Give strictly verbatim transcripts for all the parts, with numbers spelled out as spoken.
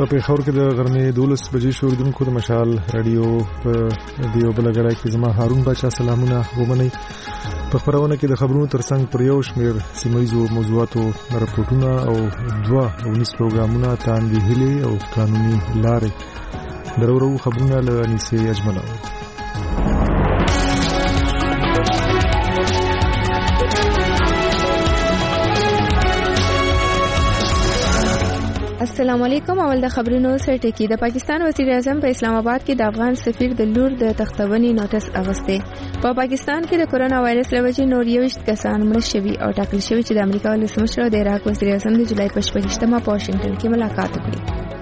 په پیښور کې د غرمې دولس بجې شو اوریدونکو د مشال رادیو په دیو بلګړای کې زما هارون بچا سلامونه ومنئ. په خبرونه کې د خبرونو ترڅنګ پر یو شمېر سیمایي موضوعاتو راپورټونه او دوه ونیس پروګرامونه تاندې هلي او قانوني لارې درورو خبرونه له انیسې اجملو. السلام علیکم. اول د خبرونو سرټکی. د پاکستان وزیر اعظم په اسلام آباد کې د افغان سفیر د لور د تختونې نوټس اغسته. په پا پاکستان کې د کورونا وایرس لوجې نور یوشت کسان مړ شوي او ټاکل شوي چې د امریکا ولسمشر د عراق وزیر اعظم د جولای په شپږمه په واشنگټن کې ملاقات وکړي.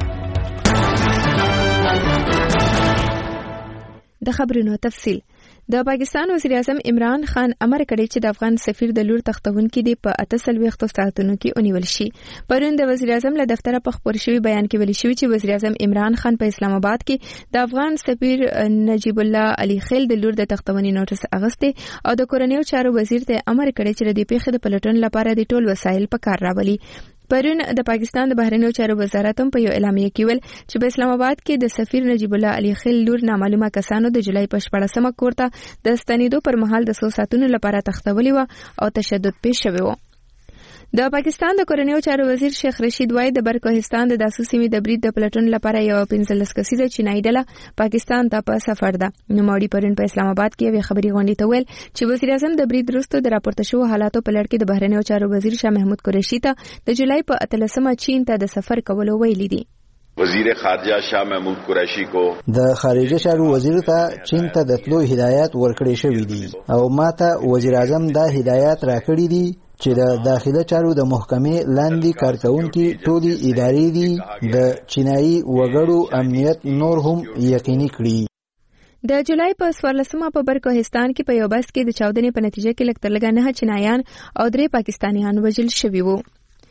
د خبرونو تفصیل. د پاکستان وزیر اعظم عمران خان امر کړی چې د افغان سفیر د لور تختونکو دی په اته سلويختو ساعتونو کې ونیول شي. پرون د وزیر اعظم له دفتره په خبر شوی بیان کې ویل شوی چې وزیر اعظم عمران خان په اسلام آباد کې د افغان سفیر نجیب الله علي خیل د لور د تختونې نوټس اغسته او د کورنیو چارو وزیر ته امر کړی چې د پیښې د پلټن لپاره د ټول وسایل په کار راولي. پرون د پاکستان د بهرنیو چارو وزارت هم په یو اعلامیه کې ویل چې په اسلام آباد کې د سفیر نجیب الله علي خیل لور نامعلومه کسانو د جولای په شپږمه کوړه د ستنیدو پر مهال د څو ساعتونو لپاره تختولې و او تشدد پیښ شوی و. د پاکستان د کورنیو چارو وزیر شیخ رشید وای د برکوهستان د داسو سیمې د برید د پلټن لپاره یو پنځلس کسیزه چینایي ډله پاکستان ته په سفر ده. نوموړي پرون په اسلام آباد کې یو خبري غونډه ته ویل چې وزیر اعظم د برید وروسته د راپورته شوو حالاتو په لړ کې د بهرنیو چارو وزیر شاه محمود قریشي ته د جولای په اتلسمه چین ته د سفر کولو ویلي دي. وزیر خارجه شاه محمود قریشي کو د خارجه چارو وزیر ته چین ته د تلو هدایت ورکړی شوی دی او ماته وزیر اعظم دا هدایت راکړی دی چې د داخله چارو د محکمې لاندې کارکونکي ټولي ادارې دي د چینایي وګړو امنیت نور هم یقیني کړي. د جولای په څوارلسمه په برکوهستان کې په یو بس کې د چاودنې په نتیجه کې لږ تر لږه نه چینایان او درې پاکستانیان وژل شوي وو.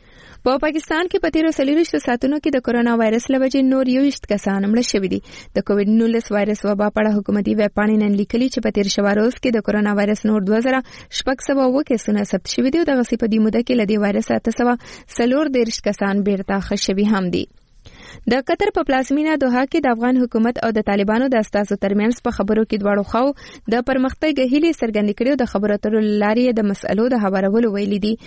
په پاکستان کې په تیرو څلوېښتو ساعتونو کې د کورونا وایرس لوجې نور یوشت کسان مړه شوي دي. د کووډ نولس وایرس وبا په اړه حکومتي ویب پاڼې نن لیکلي چې په تیر شوه روز کې د کورونا وایرس نور دوه زره شپږ سوه اووه کیسونه ثبت شوي دي او دغسې په دې موده کې له دې وایرس اته سوه څلور دېرش کسان بیرته ښه شوي هم دي. د قطر په پلازمینه دوحه کې د افغان حکومت او د طالبانو د استازو ترمنځ په خبرو کې دواړو خواو د پرمختګ هیلې څرګندې کړې او د خبرو اترو لارې د مسألو د هوارولو ویلي دي.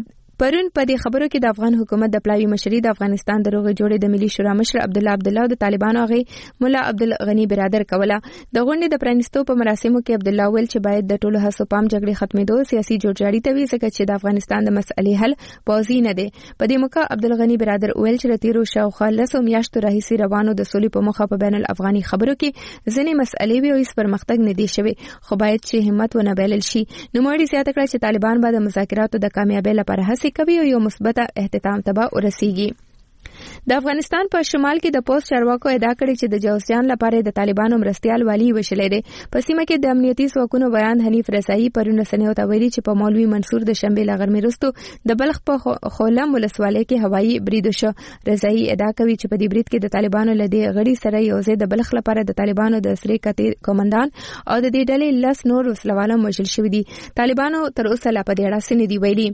پرون په دې خبرو کې د افغان حکومت د پلاوی مشري د افغانستان د روغې جوړې د ملي شورا مشر عبد الله عبد الله او د طالبانو غي مولا عبد الغنی برادر کوله. د غونډې د پرانیستو په مراسمو کې عبد الله ویل چې باید د ټولو هڅو پام جګړې ختمېدو سیاسي جوړجاړي ته وي ځکه چې د افغانستان د مسئلې حل پوځي نه دی. په دې موقع عبد الغنی برادر ویل چې د تیرو شاوخوا لسو میاشتو راهیسې روانو د سولې په مخه په بین الافغاني خبرو کې ځینې مسئلې وي او هیڅ پرمختګ نه دی شوی خو باید چې همت ونه بایلل شي. نوموړي زیاته کړه چې طالبان به د مذاکراتو د کامیابۍ لپاره هڅې کوي او یو مثبت احتمام ته به ورسیږي. د افغانستان په شمال کې د پوسټ چارواکو ادعا کړې چې د جوسیان لپاره د طالبانو مرستيال والی وشلې دي. په سیمه کې د امنیتي ځواکونو بیان حنیف رضایی پرونه سنیو ته ویلي چې په مولوي منصور د شنبه لغرمې وروسته د بلخ په خولم ولسوالۍ کې هوایي برید وشو. رضایی ادعا کوي چې په دې برید کې د طالبانو لدی غړي سره یو ځای د بلخ لپاره د طالبانو د سری کتي کمانډان او د دې ډلې لس نور وسلواله وژل شوی دي. طالبانو تر اوسه لا په دې اړه څه نه دی ویلي.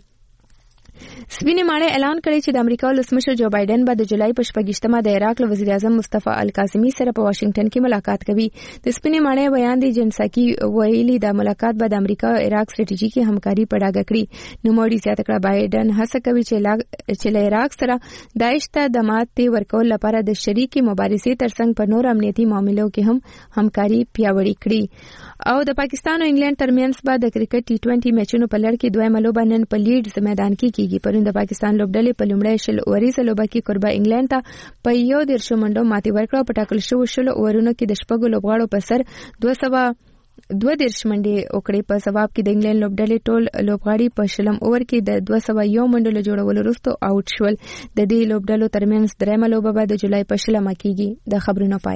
سپینې ماڼۍ اعلان کړی چې د امریکا ولسمشر جو بایدن به د جولای په شپږمه د عراق له وزیر اعظم مصطفی الکاظمی سره په واشنگټن کې ملاقات کوي. د سپینې ماڼۍ بیان دی جنساکی ویلي د ملاقات به د امریکا او عراق ستراتیژیکي همکاري په ډاګه کړي. نوموړي زیاته کړه بایدن هڅه کوي چې له عراق سره داعش ته د ماتې ورکول لپاره د شریکي مبارزې ترڅنګ په نور امنیتي معاملو کې هم همکاري پیاوړې کړي. او د پاکستان او انګلند ترمنځ به د کرکټ ټي ټوئنټي میچونو په لړ کې دویمه لوبه نن په لیډز میدان کې کیږي. پرون د پاکستان لوبډلې په لومړۍ شل اوریزه لوبه کې قربا انګلند ته په یو دیرشو منډو ماتې ورکړه او په ټاکل شوو شلو اورونو کې د شپږو لوبغاړو په سر دوه سوه دوه دیرش منډې وکړې. په ځواب کې د انګلند لوبډلې ټول لوبغاړي په شلم اوور کې د دوه سوه یو منډو له جوړولو وروسته آوټ شول. د دې لوبډلو ترمنځ درېیمه لوبه به د جولای په شلمه کیږي. د خبرونو پای.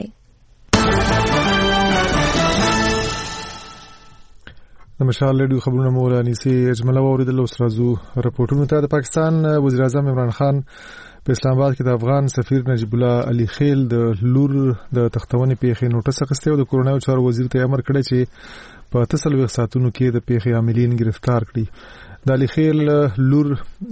د مشال رادیو خبرونه مولانی سي اجمل اوریدل اوس راځو راپورټونو ته. د پاکستان وزیر اعظم عمران خان په اسلام آباد کې د افغان سفیر نجیب الله علي خیل د لور د تختونې پیښې نوټس اخیسته او د کورونایي چارو وزیر ته امر کړی چې په اته سلويختو ساعتونو کې د پیښې عاملین گرفتار کړي. د علي خیل لور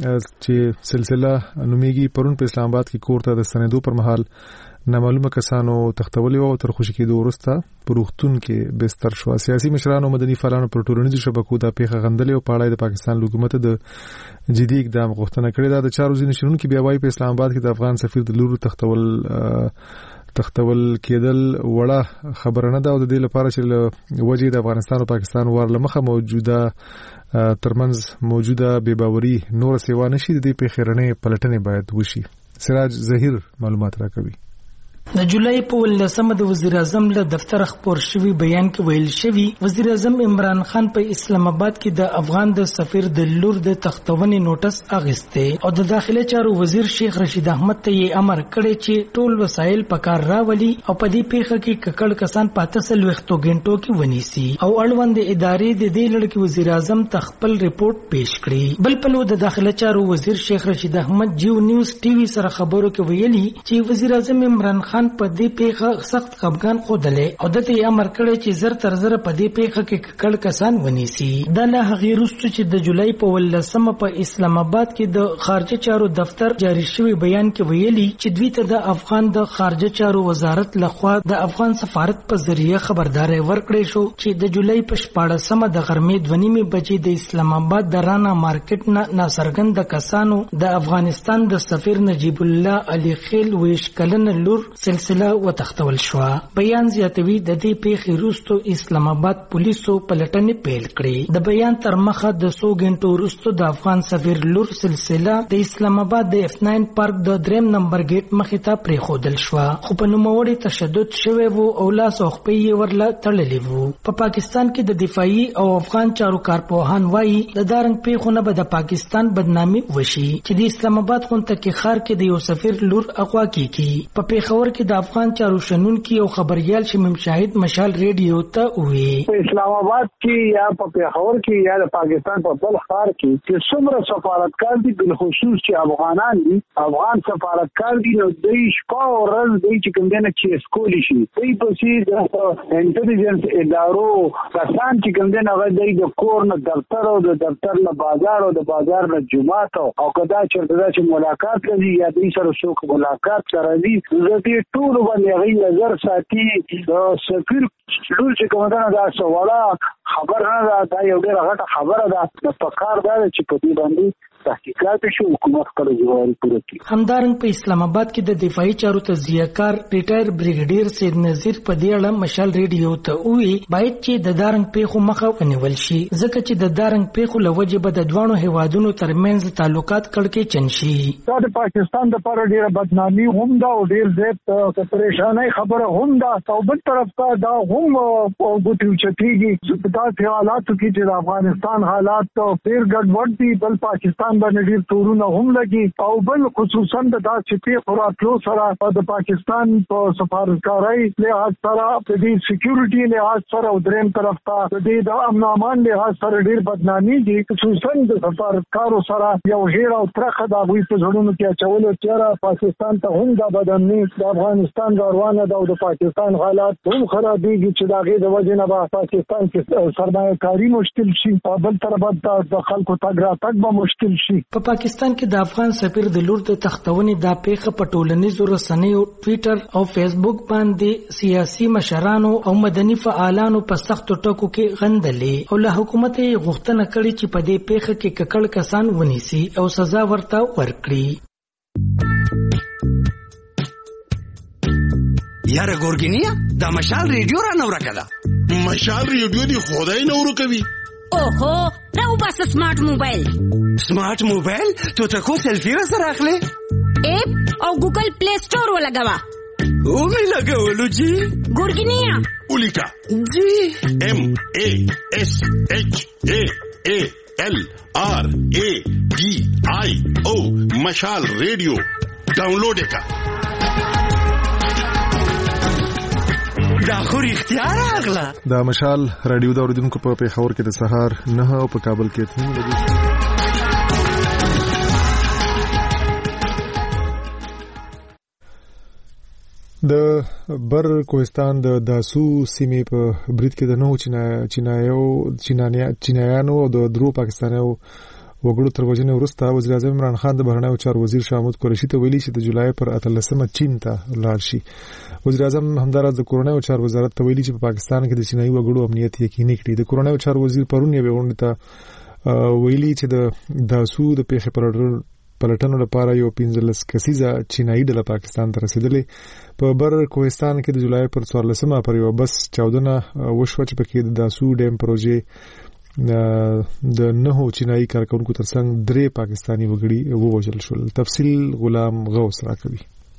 چې سلسله نومیږي پرون په اسلام آباد کې کور ته د سندو پر مهال نامعلومه کسانو تختولي او تر خوشی کېدو وروسته پروختون کې بستر شو. سیاسي مشرانو مدني فعالانو پر ټولنیزو شبکو د پیښه غندلې او پاړای د پاکستان حکومت د جدي اقدام غوښتنه کړې ده. د چارو ځینې شنونکو بیا وايي په اسلام آباد کې د افغان سفیر د لور تختول تختول کېدل وړه خبره نه ده او د دې لپاره چې وجه د افغانستان او پاکستان ورله مخه موجوده ترمنځ موجوده بے باوري نور سیوا نشي د دې پیښې رڼې پلټنې باید وشي. سراج ظهیر معلومات راکوي. د جولای په ولسمه د وزیر اعظم له دفتر خبر شوی بیان کې ویل شوی وزیر اعظم عمران خان په اسلام آباد کې د افغان د سفیر د لور د تختونې نوټس اغسته او د داخله چارو وزیر شیخ رشید احمد ته یې امر کړی چې ټول وسایل په کار راولي او په دې پیښه کې ککړ کسان پاتې سل وختو غنټو کې ونیسي او اړوند ادارې د دې لړ کې وزیر اعظم تخپل ریپورت پیش کړي. بل په لو د داخله چارو وزیر شیخ رشید احمد جیو نیوز ټي وي سره خبرو کې ویلي چې وزیر اعظم عمران خان په دې پیښه سخت خفګان خوده او د ته امر کړی چې زر تر زر په دې پیښه کې ککړ کسان ونیسي. د له هغې وروسته چې د جولای په ولسمه په اسلام آباد کې د خارجه چارو دفتر جاری شوی بیان کې ویلي چې دوی ته د افغان د خارجه چارو وزارت لخوا د افغان سفارت په ذریعہ خبرداري ورکړې شو چې د جولای په شپاړسمه د غرمې دوه نیمې بجې د اسلام آباد د رانا مارکیټ نه ناڅرګند کسانو د افغانستان د سفیر نجیب الله علي خیل ویش کلن لور سلسله وتختول شو. بیان زیاتوي د دې پیښې وروسته اسلام آباد پولیسو پلټنې پیل کړې. د بیان تر مخه د څو غنټو وروسته د افغان سفیر لور سلسله د اسلام آباد د اف ناین پارک د دریم نمبر گیټ مخې ته پریښودل شو خو په نوموړي تشدد شوی وو او لاس او خپې ورله تړلې وو. په پاکستان کې د دفاعي او افغان چارو کارپوهان وایي د دارنګ پیښو به د پاکستان بدنامي وشي چې د اسلام آباد غونډه کې خار کې د یو سفیر لور اغوا کیږي. په پیښور کې د افغان چارو شنونکي او خبريال شمیم شاهد مشال ریډیو ته وی په اسلام آباد کې یا په پیښور کې یا د پاکستان په بل ښار کې چې څومره سفارتکار دي بل خصوص چې افغانان دي افغان سفارتکار دي نو دوی شپه او ورځ دوی چې کوم دنه چې سکول شي دوی په سي د انټيليجنس ادارو کسان چې کوم دنه غوډي د کور نه دفتر او د دفتر نه بازار او د بازار نه جمعات او کدا چرته چې ملاقات کوي یا دوی سره څوک ملاقات کوي زه ټول باندې غي نظر ساتي د سفیر لور چې کومه دا سواله خبر نه دا یو ډېر غټه خبره ده د پکار دا چې په دې باندې تحقیقات شو حکومت خپل ځواب پوره کړي. همدارنګ په اسلام آباد کې د دفاعي چارو تجزیه کار ریټایر بریګیډیر سید نذیر په دې اړه مشال ریډیو ته وی باید چې د دارنګ پیښو مخه ونیول شي ځکه چې د دارنګ پیښو لوجه به د دوانو هیوادونو ترمنځ تعلقات کړکې چن شي. دا د پاکستان د پر ډیره بدنامي هم دا او ډیر زیات پریشانای خبره هم دا او بل طرف ته دا هم وګورئ چې کیږي دا حالات کې چې افغانستان حالات ډیر ګډوډ دي بل پاکستان باندې ډیر تورونه هم لګي او بل خصوصا د داسې پیښو راتلو سره د پاکستان په سفارتکارۍ لحاظ سره د دې سکیورټي لحاظ سره او دریم طرف ته د دې د امن امان لحاظ سره ډیر بدنامي دي خصوصا د سفارتکارو سره یو غیر او ترخه د غوي په ژوندونو کې اچول چې پاکستان ته هم د بدنامي د افغانستان روانه ده او د پاکستان حالات هم خرابېږي چې د غي د وجه نه به پاکستان کې سرمایه کاری مشکل شي او بل طرف د خلکو تګ راتګ به مشکل شي. په پاکستان کې د افغان سفیر د لور د تختونې د پیښه په ټولنیزو رسنیو ټوئیټر او فیسبوک باندې سیاسي مشرانو او مدني فعالانو په سختو ټکو کې غندلې او له حکومت یې غوښتنه کړې چې په دې پیښه کې ککړ کسان ونیسي او سزا ورته ورکړي. یاره ګورګینیا دا مشال ریډیو را نو راکړه مشال ریډیو دی خدای نو ورکوي. اوهو راو بس سمارټ موبایل سمارټ موبایل تو ته کو سیلفي را سره اخلي اپ او ګوګل پلی سٹور ولګوا او می لګولو جی ګورګینیا اولیکا جی ام ا اس اچ ا ا ال آر ا ډي آی او مشال ریډیو ډاونلوډ کا دا خو اختیار اغلا دا مشال رادیو دا اوریدونکو په پیښور کې د سهار نه او په کابل کې اته بجې د بر کوهستان د داسو سیمې په برید کې د نو چینایو چینانیا چینایانو او د درو پاکستانیو وګړو تر وژنې وروسته وزیر اعظم عمران خان د بهرنیو چارو وزیر شاه محمود قریشي ته ویلي چې د جولای پر اتلسمه چین ته لاړ شي. وزیر اعظم همداراز د کورنیو چارو وزارت ته ویلي چې په پاکستان کې د چینایي وګړو امنیت یقیني کړي. د کورنیو چارو وزیر پرون یې غونډه ته ویلي چې د داسو د پیښې پر پلټنو لپاره یو پنځلس کسیزه چینایي ډله پاکستان ته رسیدلې. په بر کوهستان کې د جولای پر څوارلسمه پر یو بس چاودنه وشوه چې پکې د داسو ډیم پروژې د نهو چینایي کارکونکو ترڅنګ درې پاکستانی وګړي ووژل شول. تفصیل غلام غوث راکوي.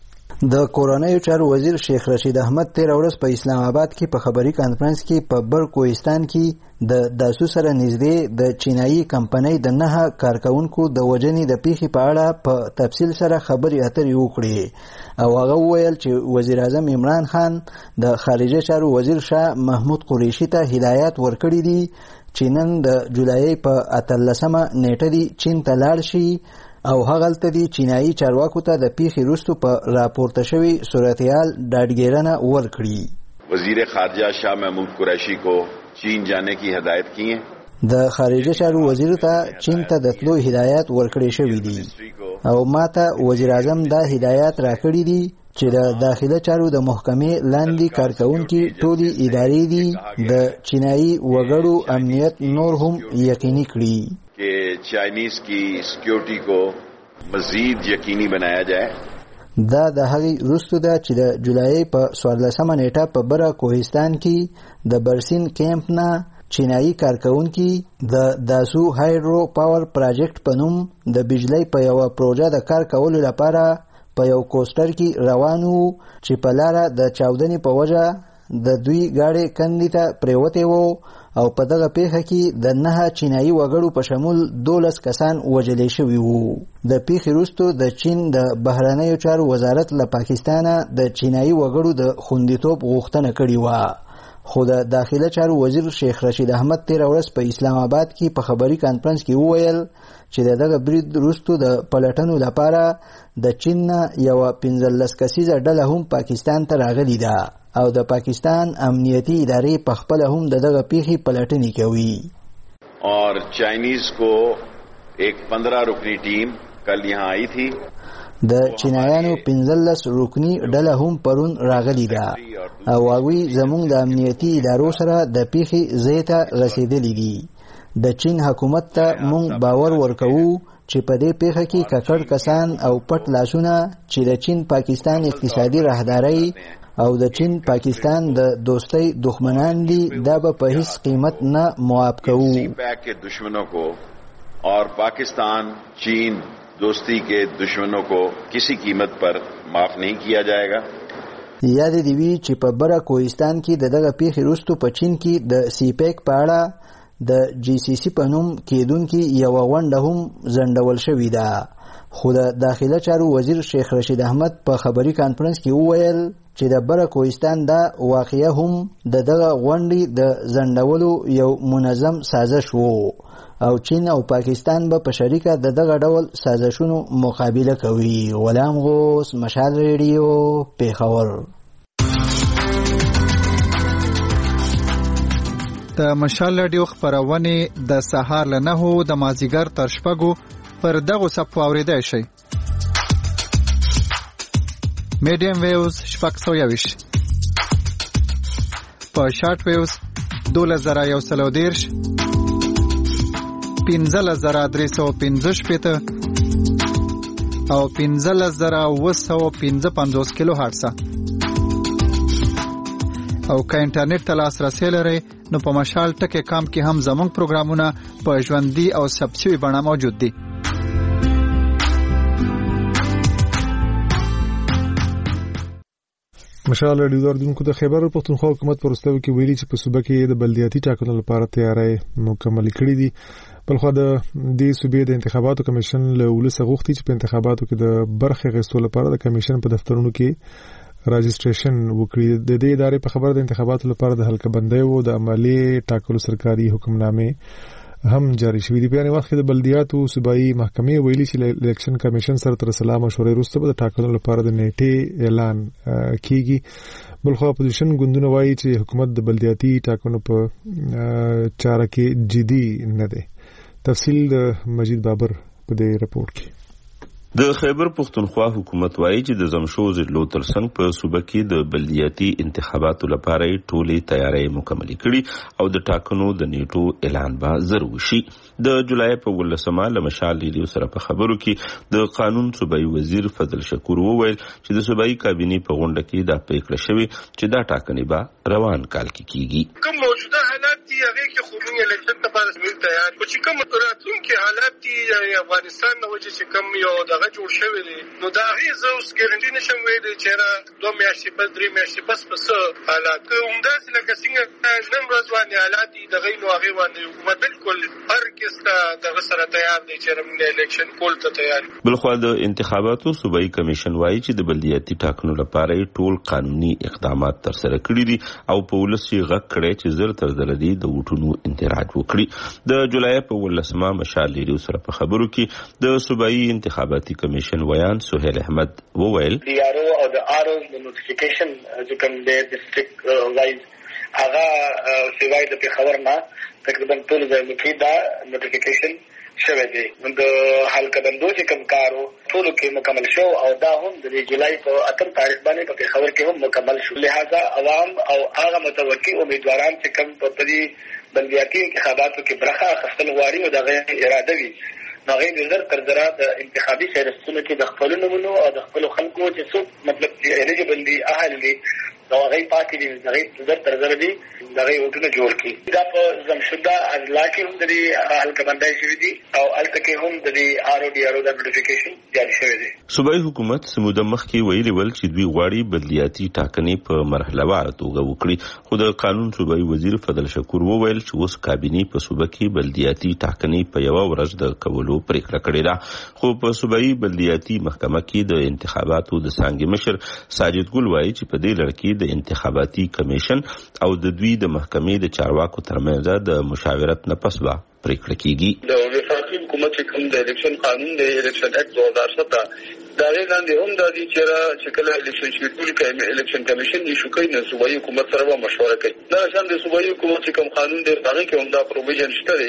د کورنیو چارو وزیر شیخ رشید احمد تیر ورځ په اسلام آباد کې په خبري کانفرنس کې په بر کوهستان کې د داسو سره نږدې د چینایي کمپنۍ د نه کارکونکو د وژنې د پیښې په اړه په تفصیل سره خبري اترې وکړې او هغه وویل چې وزیر اعظم عمران خان د خارجه چارو وزیر شاه محمود قریشي ته هدایت ورکړی دی چې نن د جولای په اتلسمه نیټه دی چین ته لاړ شي او هغلته دی چینایي چارواکو ته د پیښې وروسته په راپورته شوی صورتحال ډاډګیرنه ورکړي. وزیر خارجہ شاہ محمود قریشی کو چین جانے کی ہدایت کی ہے. د خارجه چارو وزیر ته چین ته د تلو هدایت ورکړی شوی دی او ماته وزیر اعظم دا هدایت راکړی دی چې د داخله چارو د محکمې لاندې کارکونکي ټولي ادارې دي د چینایي وګړو امنیت نور هم یقیني کړي کہ چائنیز کی سکیورٹی کو مزید یقینی بنایا جائے. دا د هغې وروسته ده چې د جولای په څوارلسمه نیټه په بره کوهستان کې د برسین کیمپ نه چینایي کارکونکي د داسو هایډرو پاور پراجیکټ په نوم د بجلی په یوه پروژه د کار کولو لپاره په یو کوسټر کې روان وو چې په لاره د چاودنې په وجه د دوی گاډي کندې ته پریوتې وو او په دغه پیښه کې د نه چینایي وګړو په شمول دولس کسان وژل شوي وو. د پیښې وروسته د چین د بهرنیو چارو وزارت له پاکستانه د چینایي وګړو د خوندیتوب غوښتنه کړې وه خو د داخله چارو وزیر شیخ رشید احمد تیر ورځ په اسلام آباد کې په خبري کانفرنس کې وویل چې دغه برید وروسته د پلټنو لپاره د چین نه یو پنځلس کسیزه ډله هم پاکستان ته راغلې ده او د پاکستان امنیتی ادارې په خپل هم دغه پیښې پلټنې کوي. اور چائنیز کو ایک پندرہ رکنی ټیم کل یہاں آئی تھی. د چینایانو پنځلس رکنی ډله هم پرون راغلی ده او هغوی زموږ د امنیتي ادارو سره د پیښې ځای ته رسېدلي دي. د چین حکومت ته موږ باور ورکوو چې په دې پیښه کې ککړ کسان او پټ لاسونه چې د چین پاکستان اقتصادي راهداري او د چین پاکستان د دوستۍ دښمنان دي دا به په هیڅ قیمت نه معاف کوو. کے دشمنوں کو اور پاکستان چین دوستی کے دشمنوں کو کسی قیمت پر معاف نہیں کیا جائے گا. یاد دی وی چې په بره کوهستان کې دغه پیښې وروسته په چین کې د سی پیک په اړه د جی سی سی په نوم کېدونکې یوه غونډه هم ځنډول شوې ده خو د داخله چارو وزیر شیخ رشید احمد په خبري کانفرنس کې وویل چې د بره کوهستان دا واقعه هم د دغه غونډې د ځنډولو یو منظم سازش وو او چین او پاکستان به په شریکه د دغه ډول سازشونو مقابله کوي. غلام غوث، مشال ریډیو، پیښور. د مشال ریډیو خبرونه د سهار له نهو د مازیګر تر شپږو پر دغه صفحه اوریدای شئ. میډیم ویوز شپږ سوه یویش په شارټ ویوز دولس زره یو سل دېرش پنځلس زره درې سوه پنځه شپېته او پنځلس زره اوه سوه پنځه پنځوس کیلو هرټزه او که انټرنیټ ته لاسرسی لرئ نو په مشال ټکی کام کې هم زموږ پروګرامونه په ژوندي او ثبت شوي بڼه موجود دي. مشال ریډیو داردونکو د خیبر پښتونخوا حکومت پر وروستیو کې ویلي چې په صوبه کې د بلدیاتي ټاکنو لپاره تیاری مکمل کړي دي. بلخو د دې صوبې د انتخاباتو کمیشن له ولس غوښتي چې په انتخاباتو کې د برخې اخیستلو لپاره د کمیشن په دفترونو کې راجستریشن وکړي. د دې ادارې په خبر د انتخاباتو لپاره د حلقه بندۍ او د عملی ټاکلو سرکاري حکمنامې هم جاری شوې دي. په یعنی وخت کې د بلدیاتو صوبایي محکمې ویلي چې الیکشن کمیشن سره تر سلا مشورې وروسته به د ټاکنو لپاره د نیټې اعلان کیږي. بلخو اپوزیشن ګوندونه وایي چې حکومت د بلدیاتي ټاکنو په چاره کې جدي نه دی. تفصیل د مجید بابر په دې رپورت کې. د خیبر پختونخوا حکومت وایي چې د زمشو ضلعو ترڅنګ په صوبه کې د بلدیاتي انتخاباتو لپاره ټولې تیارۍ مکملې کړي او د ټاکنو د نیټو اعلان به زر وشي. د جولای په ولسمه له مشال ریډیو سره په خبرو کې د قانون صوبایي وزیر فضل شکور وویل چې د صوبایي کابینې په غونډه کې دا پریکړه شوې چې دا ټاکنې به روان کال کې کیږي. کوم موجوده حالات دي هغه کې خو موږ الیکشن لپاره زمين تیار خو چې کوم راتلونکي حالات دي د افغانستان د وجې چې کوم یو دغه جوړ شوی دی نو دا هغه زه اوس ګارانټي نشم ویلی چې را دوه میاشتې بس درې میاشتې بس پس حالات همداسې لکه څنګه نن ورځ باندې حالات دي دغه نو هغې باندې حکومت بالکل هر کس دغه سره تیار دی چې موږ الیکشن کول ته تیار. بلخوا د انتخاباتو صوبایي کمیشن وایي چې د بلدیاتي ټاکنو لپاره ټول قانوني اقدامات ترسره کړي دي او په ولس یې غږ کړی چې زر تر زره دي د ووټونو انتراج وکړي. د جولای په ولسمه مشال ریډیو سره په خبرو کې د صوبایي انتخاباتي کمیشن ویان سهیل احمد وویل دی آر او او د آر او د نوټیفیکیشن چې کوم دی ډیسټریکټ وایز هغه سیوای د پیښور نه تقریبا ټول ځایونو کې دا نوټیفیکیشن شوی دی. د حلقه بندو چې کوم کارو ټولو کې مکمل شو او دا هم د جولای په اتم تاریخ باندې په پیښور کې هم مکمل شو. لہذا عوام او هغه متوقع امیدواران چې کوم په دې بلدیاتي انتخاباتو کې برخه اخیستل غواړي او دغه اراده وي نو هغه د زر تر زره د انتخابي فهرستونو کې د خپل نمونو او د خپل خلکو چې څوک مطلب چې الیجیبل دي اهل دي نو هغه پاتې دي هغه زر تر زره دي دغه وټونه جوړ کړي. دا په زمشده اضلاع کې هم د دې حلقه بندۍ شوي دي او هلته کې هم د دې آر او ډي آر او د نوټیفیکیشن جاري شوی دی. صوبایي حکومت سموده مخکې ویلي ول چې دوی غواړي بلدیاتي ټاکنې په مرحله واره توګه وکړي خو د قانون صوبایي وزیر فضل شکور وویل چې اوس کابینې په صوبه کې بلدیاتي ټاکنې په یوه ورځ د کولو پریکړه کړې ده خو په صوبایي بلدیاتي محکمه کې د انتخاباتو د څانګې مشر ساجد ګل وایي چې په دې لړ کې د انتخاباتي کمیشن او د دوی د محکمې د چارواکو ترمنځ د مشاورت نه پس به پریکړه کیږي. د وفاقي حکومت چې کوم د الیکشن قانون د الیکشن اکټ دو هزار سته دا غوښتنه هم د دې چې چې کله الیکشن شیډول کې الیکشن کمیشن نشو کوي نو صوبایي حکومت سره مشوره کوي. دا شان د صوبایي حکومت چې کوم قانون دی هغه کې هم دا پروویژن شته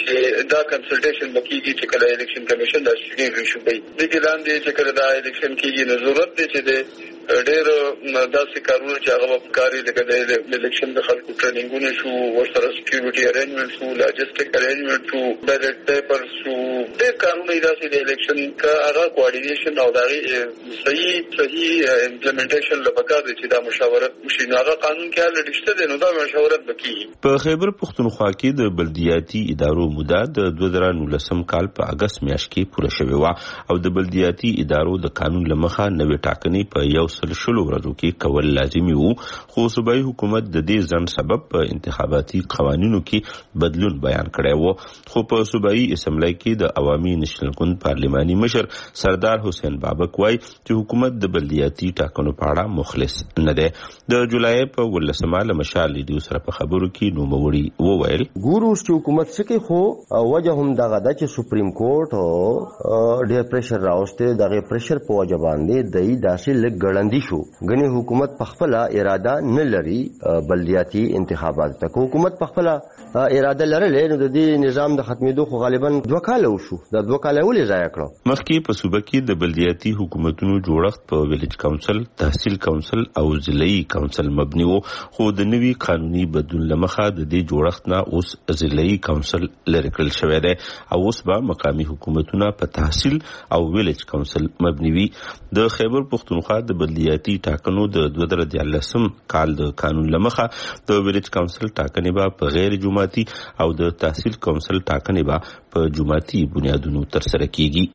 چې دا کنسلټیشن وکړي چې کله الیکشن کمیشن دا شیډول شو کوي. د دې لاندې چې کله دا الیکشن کېږي نو ضرورت دی چې د ډېر داسې کارونه چې هغه په کاري لکه د الیکشن د خلکو ټریننګونه شو ورسره سکیورټي ارینجمنټ شو لاجسټیک ارینجمنټ شو بیلټ پیپر شو ډېر کارونه داسې د الیکشن کا هغه کوارډینیشن او دغه صحیح صحیح امپلیمنټیشن لپاره چې دا مشاورت وشي نو هغه قانون کې هله رښتیا دی نو دا مشاورت وکړي. په خیبر پختونخوا کې د بلدیاتي ادارو موده د دوه زره نولسم کال په اگست میاشت کې پوره شوې وه او د بلدیاتي ادارو د قانون له مخه نوې ټاکنې په یو سل شلو ورځو کې کول لازمي وو خو صوبایي حکومت د دې ځنډ سبب په انتخاباتي قوانینو کې بدلون بیان کړی و خو په صوبایي اسمبلی کې د عوامي نېشنل ګوند پارلماني مشر سردار حسین بابک وایي چې حکومت د بلدیاتي ټاکنو په اړه مخلص نه دی. د جولای په ولسمه له مشال ریډیو سره په خبرو کې نوموړي وویل ګورو چې حکومت څه کوي خو وجه هم دغه ده چې سپریم کورټ او ډېر پریشر راوسته دغه پریشر په وجه باندې دای داسې لګ ګړندی شو غني حکومت په خپل اراده نه لري بلدیاتي انتخابات ته حکومت په خپل اراده لرلې نو د دې نظام د ختمېدو خو غالبا دوه کال وشو د دوه کال ولې ضایع کړو. مخکې په صوبه کې د بلدیاتي حکومتونو جوړښت په ویلیج کونسل تحصیل کونسل او ضلعي کونسل مبني وو خو د نوي قانوني بدلون لمخه د دې جوړښت نه اوس ضلعي کونسل لري کړل شوی دی او اوس به مقامي حکومتونه په تحصیل او ویلیج کونسل مبني وي. د خیبر پختونخوا د بلدیاتي ټاکنو د دوه زره دیارلسم کال د قانون لمخه د ویلیج کونسل ټاکنې به په غیر جماعتي او د تحصیل کونسل ټاکنې به په جماعتي بنیادونو ترسره کیږي.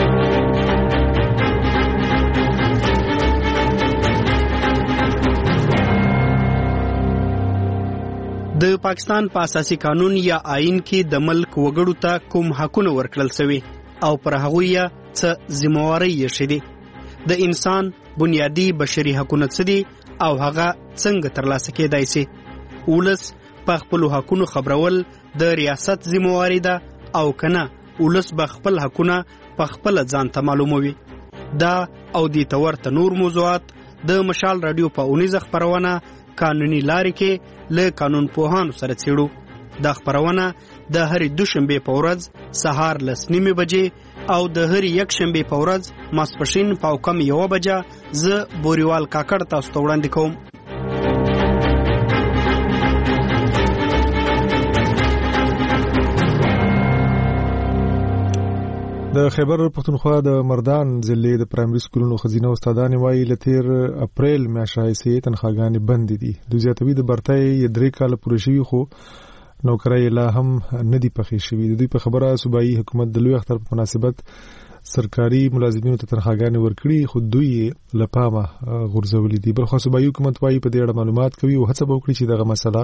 د پاکستان په اساسي قانون یا آئین کې د ملک وګړو ته کوم حقونه ورکړل شوي او پر هغه یې څه ذمہواری یې شې د انسان بنیادی بشري حقونه څه دي او هغه څنګه ترلاسه کېدای شي. ولس په خپل حقونو خبرول د ریاست ذمہواری ده او کنه ولس به خپل حقونه په خپل ځان ته معلوموي. دا او د تورته نور موضوعات د مشال رادیو په اونیزه خبرونه قانوني لارې کې له قانون پوهانو سره څېړو. دا خبرونه د هرې دوشنبې په ورځ سهار لس نیمې بجې او د هرې یکشنبې په ورځ ماسپښین په کم یوه بجه زه بوریوال کاکړ تاسو ته وړاندې کوم. د خیبر پښتونخوا د مردان ضلع د پرایمري سکولونو خزینه استادان وایي لتیر اپریل میاشتې راهیسې تنخواګانې بند دي. دوی زیاتوي د برتۍ درې کال پوره شوي خو نوکرۍ لا هم نه دي پخې شوي. د دوی په خبره صوبایي حکومت د لوی اختر په مناسبت سرکاري ملازمینو ته تنخواګانې ورکړي خو دوی له پامه غورځولې دي. بلخو صوبایي حکومت وایي په دې اړه معلومات کوي او هڅه به وکړي چې دغه مسله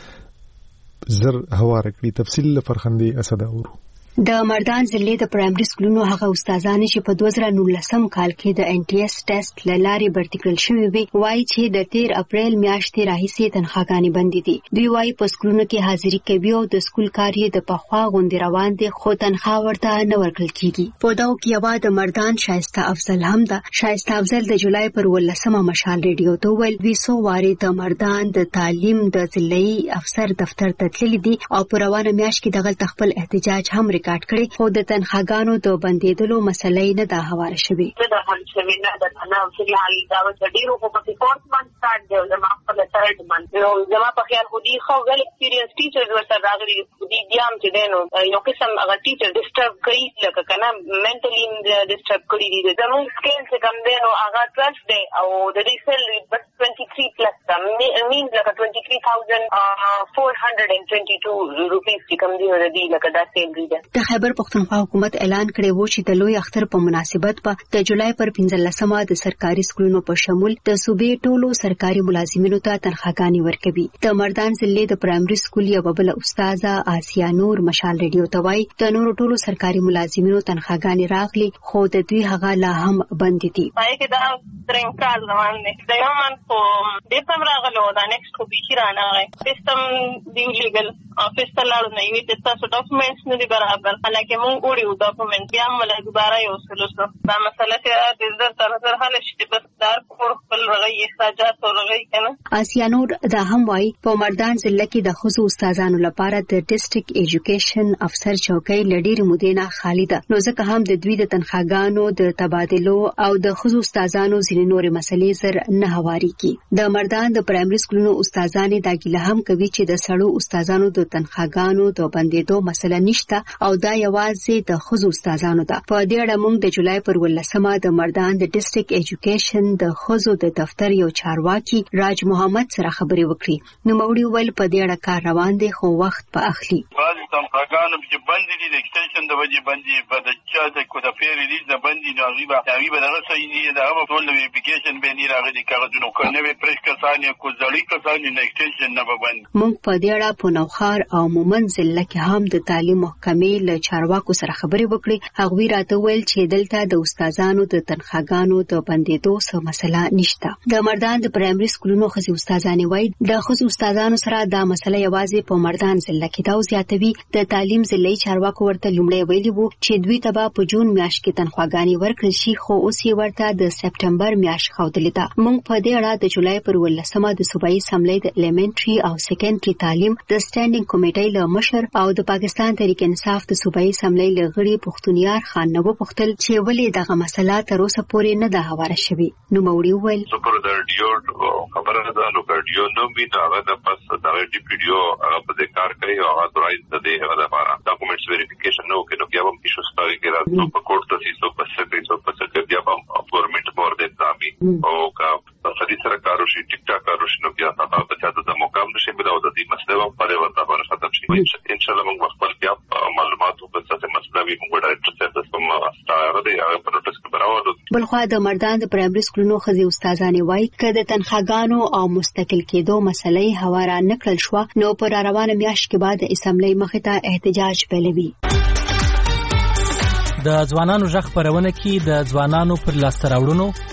زر هواره کړي. تفصیل فرخندې اسد اورو. د مردان ضلع د پرایمري سکولونو هغه استادان چې په دوه زره نولسم کال کې د ان ټي اس ټیسټ لاري برتي کړل شوی وي وایي چې د تیر اپریل میاشتې راهیسې تنخواګانې بند دي. دوی وایي په سکولونو کې حاضري کوي او د سکول کار یې د پخوا غونډې روان دي خو تنخوا ورته نه ورکړل کیږي. په داو کې یو د مردان شایسته افضل هم ده. شایسته افضل د جولای پر ولسمه مشال ریډیو ته ویل دوی سو واري د مردان د تعلیم د ضلعي افسر دفتر ته تللي دي او په روانه میاشت کې دغه خپل احتجاج هم ریکارډ کړي خو د تنخواګانو د بندیدلو مسلې نه دا هواره شوې. د حل شوې نه د نه چې حل دا و چې ډیرو په فورث منث سټارټ دی زما په ثرد منث نو زما په خیال خو دي خو ویل ایکسپیرینس ټیچرز ورته راغلي دي دیام چې دینو یو قسم هغه ټیچر ډیسټرب کوي لکه کنه منټلی ډیسټرب کوي دي زموږ سکیل چې کوم دینو هغه ټویلو دی او د دې سیلري بس twenty-three پلس مین لکه twenty-three thousand four hundred twenty-two روپیز چې کوم دی ورته لکه دا سیلري ده. د خیبر پښتونخوا حکومت اعلان کړی و چې د لوی اختر په مناسبت په د جولای پر پنځلسمه د سرکاري سکولونو په شمول د صوبې ټولو سرکاري ملازمینو ته تنخواګانې ورکوي. د مردان ضلع د پرایمري سکول یو بل استاده آسیا نور مشال ریډیو ته وایي د نورو ټولو سرکاري ملازمینو تنخواګانې راغلي خو د دوی هغه لا هم بند دي. پای کې دا درنګ کال روان دی. د یو من په دې پم راغلو دا نیکسټ خو به رانه غي سیستم دی لیګل افیس ته لاړو نه وي تاسو ډاکومېنټس نه دي برابر حالکه مونږ وړو ډاکومېنټ بیا موږ دوباره یو سلوسو دا مسله چې د زر تر نظر حل شي بس دار کور خپل رغي احتیاجات ورغي کنه. آسیا نور دا هم وایي په مردان ضلع کې د خصوصي استادانو لپاره د ډیسټریکټ ایجوکیشن افسر چوکۍ لډیر مدینه خالی ده نو ځکه هم د دوی د تنخواګانو د تبادلو او د خصوصي استادانو ځینې نور مسلې زر نه هواري کی. د مردان د پرایمري سکولونو استادانو دا ګیله هم کوي چې د سړو استادانو د تنخواګانو د بندیدو مسله نشته او دا یوازې د خصوصي استادانو ده. په دې اړه موږ د جولای پر ولسمه د مردان د ډیسټریکټ ایجوکیشن د خصوصي د دفتر یو چارواکي راج محمد سره خبرې وکړې. نو موږ ویل په دې اړه کار روان دی خو وخت په اخلي. بعضی تنخواګانو چې بند دي د ایکسټنشن د وجې بند دي په د چا د کو د پیر ریلیز د بند دي غیبه غیبه دغه صحیح نه ده هغه ټول ویریفیکیشن به نه راغلي کاغذونو کنه وی پرېش کسانې کو ځړی کسانې نه ایکسټنشن نه بند. موږ په دې اړه په نوخار او مومن ضلع کې هم د تعلیم محکمې له چارواکو سره خبرې وکړې. هغوی راته ویل چې دلته د استادانو د تنخواګانو د بندیدو څه مسله نشته. د مردان د پرایمري سکولونو خصوصي استادانو وایي د خصوصي استادانو سره دا مسله یوازې په مردان ضلع کې دا زیاتوي. د تعلیم ضلعي چارواکو ورته لومړی ویلي وو چې دوی ته په جون میاشت کې تنخواګانې ورکړل شي خو اوس یې ورته د سپټمبر میاشت ښودلې ده. موږ په دې اړه د جولای پر ولسمه د صوبایي اسمبلی د الیمنټري او سیکنډري تعلیم د سټینډینګ کمیټې له مشر او د پاکستان تحریک انصاف د صوبایي اسمبلی له غړي پښتونیار خان نو پختل چې ولې دغه مسله تر اوسه پورې نه ده هواره شوې. نو موړي وویل سپر د ډیو خبره ده نو ډیو نو می دا د پس د ډی پی ډیو هغه په کار کوي او هغه درایز د دې هغه لپاره ډاکومېنټس ویریفیکیشن نو کې نو بیا هم ایشو ستاري کې راځو په کوټ ته سیسو په سکرټ سو په سکرټ بیا هم ګورنمنت بورډ د دامي او کا په دې سره کارو شي ټیک ټاک کارو شي نو بیا تاسو ته چاته د مقام نشي بل او د دې مسله په اړه ورته باندې ختم شي ان شاء الله موږ خپل بیا معلومات په څه مسله وي موږ ډایرکټ څه کوم ستاره دی هغه په نوټس کې براوړو. بلخوا د مردان د پرایمري سکولونو خزي استادانو وایي چې د تنخواګانو او مستقل کېدو مسلې هواره نکړل شو نو پر روانه میاشت کې بعد اسمبلی مخې ته احتجاج پیلوي. د ځوانانو ژغ خبرونه کې د ځوانانو پر لاسته راوړنو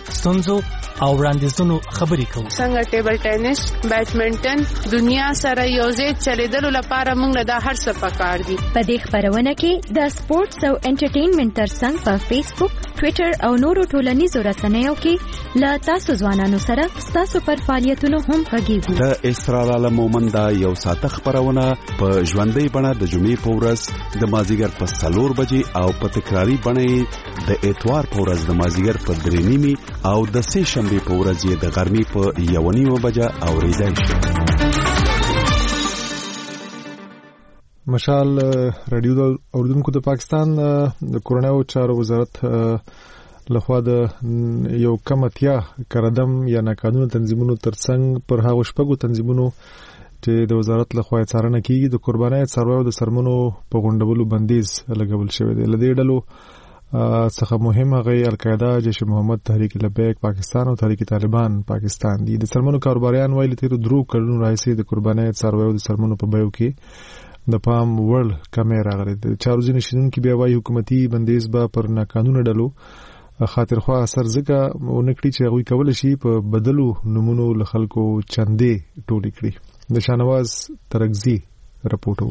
ستونزو او وړاندیزونو خبرې کوو. څنګه ټیبل ټینس، بیډمنټن دنیا سره یوځای چلیدلو لپاره موږ له دا هر څه پکار دي. په دې خبرونه کې د سپورتس او انټرټینمنټ ترڅنګ په فیسبوک، ټوئیټر او نورو ټولنیزو رسنیو کې له تاسو ځوانانو سره تاسو پر فعالیتونو هم غږیږو. د اسرار عالم مومندا یو ساعت خبرونه په ژوندۍ بڼه د جمعې په ورځ د مازیګر په څلور بجې او په تکراری بڼه د اتوار په ورځ د مازیګر په درې نیمې او د سې شنبې په ورځ د غرمې په یو نیمه بجه اوریدای شي. مشال رادیو د اوردونکو د پاکستان د کوروناو چارو وزارت لخوا د یو کمتیا کردم یا ناقانونه تنظیمونو ترڅنګ پر هغه شپږو تنظیمونو چې د وزارت لخوا څارنه کیږي د قربانۍ څارویو د سرمنو په غونډولو بندیز لګول شوی دی. لدې ډلو څخه مهمه غي القاعده، جيش محمد، تحریک لبیک پاکستان او تحریک طالبان پاکستان دي. د سرمنو کاروباریان ویلي تیر درو کلونو راځي د قربانۍ څارویو د سرمنو په بیو کې د پام ورل کیمرا غړي د چارو ځین شینون کې بیا وايي حکومتي بندیز به پر ناقانونه ډلو خاطر خو اثر زګه ونکړي چې غوي کول شي په بدلو نمونو ل خلکو چندې ټولي کړي. د شانواز ترغزي رپورټو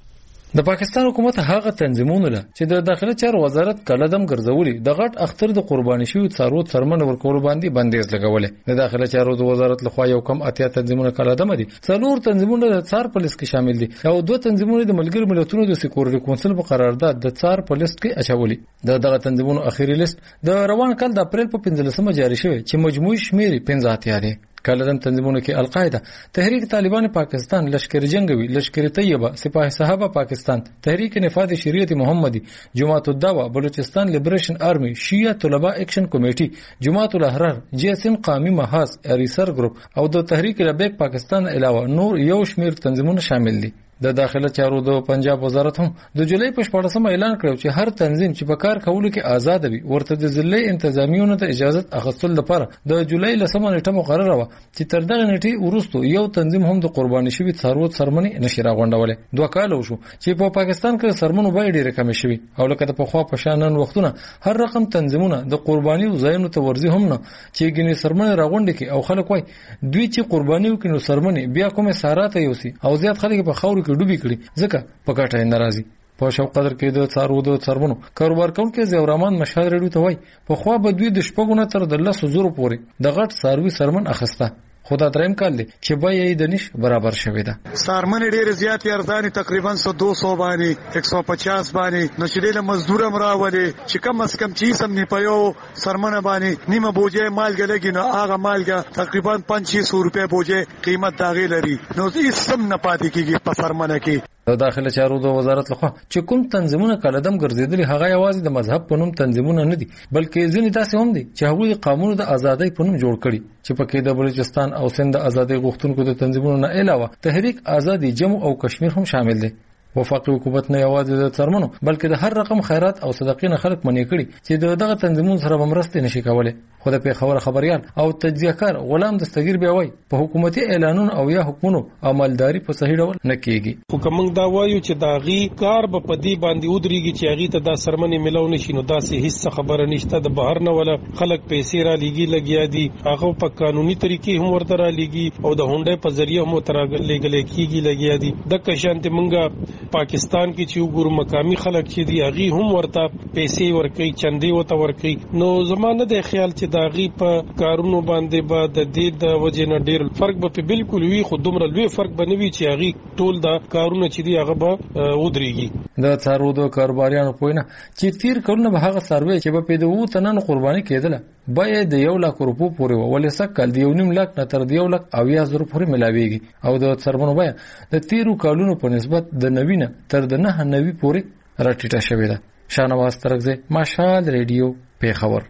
د پاکستان حکومت هغه تنظیمونه له چې د داخله چارو وزارت کلدم ګرځولي د غټ اختر د قرباني شوی څارو څرمن ورکول باندې بندیز لګولې. د داخله چارو د وزارت لخوا یو کم اتیا تنظیمونه کلدم دي. څلور تنظیمونه د څار پولیس کې شامل دي او دوه تنظیمونه د ملګرو ملتونو د سکیورټي کونسل په قرارداد د څار پولیس کې اچولي. د دغه تنظیمونو اخیری لیست د روان کال د اپریل په پنځلسمه جاری شوی چې مجموعي شمیر پنځه اتیا دی. کلدم تنظیمونو کې القاعده، تحریک طالبان پاکستان، لشکر جنگوي، لشکر طیبه، سپاه صحابه پاکستان، تحریک نفاذ شریعت محمدي، جماعت الدعوه، بلوچستان لیبریشن آرمی، شیعه طلبه اکشن کمیټي، جماعت الاحرار، جیسن قومي محاذ، ریسر ګروپ او د تحریک لبیک پاکستان علاوه نور یو شمیر تنظیمونه شامل دي. د داخله چارو د پنجاب وزارت هم د جولای په شپږمه اعلان کړو چې هر تنظیم چې په کار کولو کې آزاد وي ورته د ضلع انتظامیونو ته اجازه اخیستل لپاره د جولای لسمه نیټه مقرره و چې تر دغه نیټې وروسته یو تنظیم هم د قرباني شوی څاروو سرمنې نشي راغونډولې. دوه کال وشو چې په پاکستان کې سرمنو باندې ډېر کم شوی او لکه د پخوا په شانن وختونه هر رقم تنظیمونه د قرباني ځایونو ته ورځي هم نه چې ګنې سرمنې راغونډي کې او خلک وای دوی چې قرباني وکړي نو سرمنې بیا کومه ساراته یوسي او زیات خلک په خاور کې ډوبي کړي ځکه په ګټه ناراضي. په شو قدر کې د څارو د څرمنو کاروبار کوونکي زیور رحمان مشهد رډو ته وای په خوا به دوی د شپږونه تر د لس زره پورې د غټ ساروي سرمن اخسته. خدا دریم کال دی چې به یې د نش برابر شوی ده. سارمن ډېر زیات ارزاني تقریبا دو سو باندې یک سو پچاس باندې نو چې له مزدور امراولي چې کم از کم چی سم نه پيو سرمن باندې نیمه بوجه مالګه لګي نو هغه مالګه تقریبا پانچ سو روپے بوجه قیمت داغه لري نو هیڅ سم نه پاتې کیږي په سرمنه کې. د داخله چارو د وزارت لخوا چې کوم تنظیمونه کلدم ګرځیدلي هغه یوازې د مذهب په نوم تنظیمونه نه دي بلکې ځینې داسې هم دي چې هغوی د قانون د ازادۍ په نوم جوړ کړي چې پکې د بلوچستان او سند د ازادۍ غوښتونکو د تنظیمونو نه علاوه تحریک آزادي جمع او کشمیر هم شامل دي. وفاقي حکومت نه یوازې د څرمنو بلکې د هر رقم خیرات او صدقې نه خلک منې کړي چې دغه تنظیمونو سره مرسته نشي کولای. خو د پیښور خبريال او تجزیهکار غلام دستگیر بیا وای په حکومتي اعلانونو او یا حکمونو عملداري په صحیح ډول نه کیږي. حکومت دا وایي چې دا غي کار به پدی باندې ودرېږي چې هغه ته د سرمنې ملو نشي نو دا سه هیڅ خبره نشته. د بهر نه ولا خلک پیسې را لګي لګیا دي هغه په قانوني طریقې هم ورته را لګي او د هونډه په ذریعہ هم تر لګل کیږي لګیا دي. د کشانته منګه پاکستان کې چې وګورو مقامی خلک چې دي هغه هم ورته پیسې ورکي چندې وته ورکي نو زمانه د خیال چې دا غي په کارونو باندې به د دې د وجه نه ډیر فرق به بالکل وي خو دومره لوی فرق بنوي چې هغه ټول دا کارونه چې دی هغه به ودرېږي. د څارو د کاروباریانو پوینه چې تیر کلونه به هغه سروي چې په پیدو تنن قرباني کېدله باید د یو لک روپو پورې ولې سکل د یو نیم لک نه تر یو لک او یا زره پورې ملاويږي او د څرمنو بیا د تیرو کالونو په نسبت د نوینه تر د نه نوي پورې راټیټه شوې ده. شانواز ترغزه مشال ریډیو پیښور.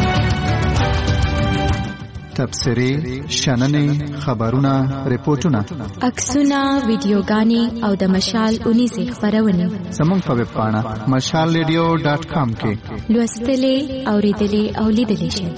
تبصری، شننې، خبرونه، ریپورتونه، عکسونه، ویډیوګانې او د مشال اونیزه خبرونه زموږ په ویب پاڼه مشال ریډیو ډاټ کام کې لوستلې، اوریدلې او لیدلې شئ.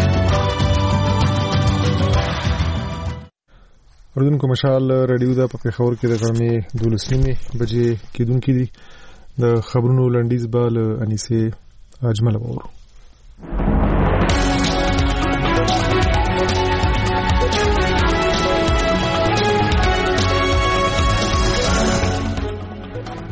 اردوونکو مشال ریډیو د پیښور کې د غرمې دولس نیمې بجې کېدونکې دي. د خبرونو لنډیز به له انیسې اجمل وورو.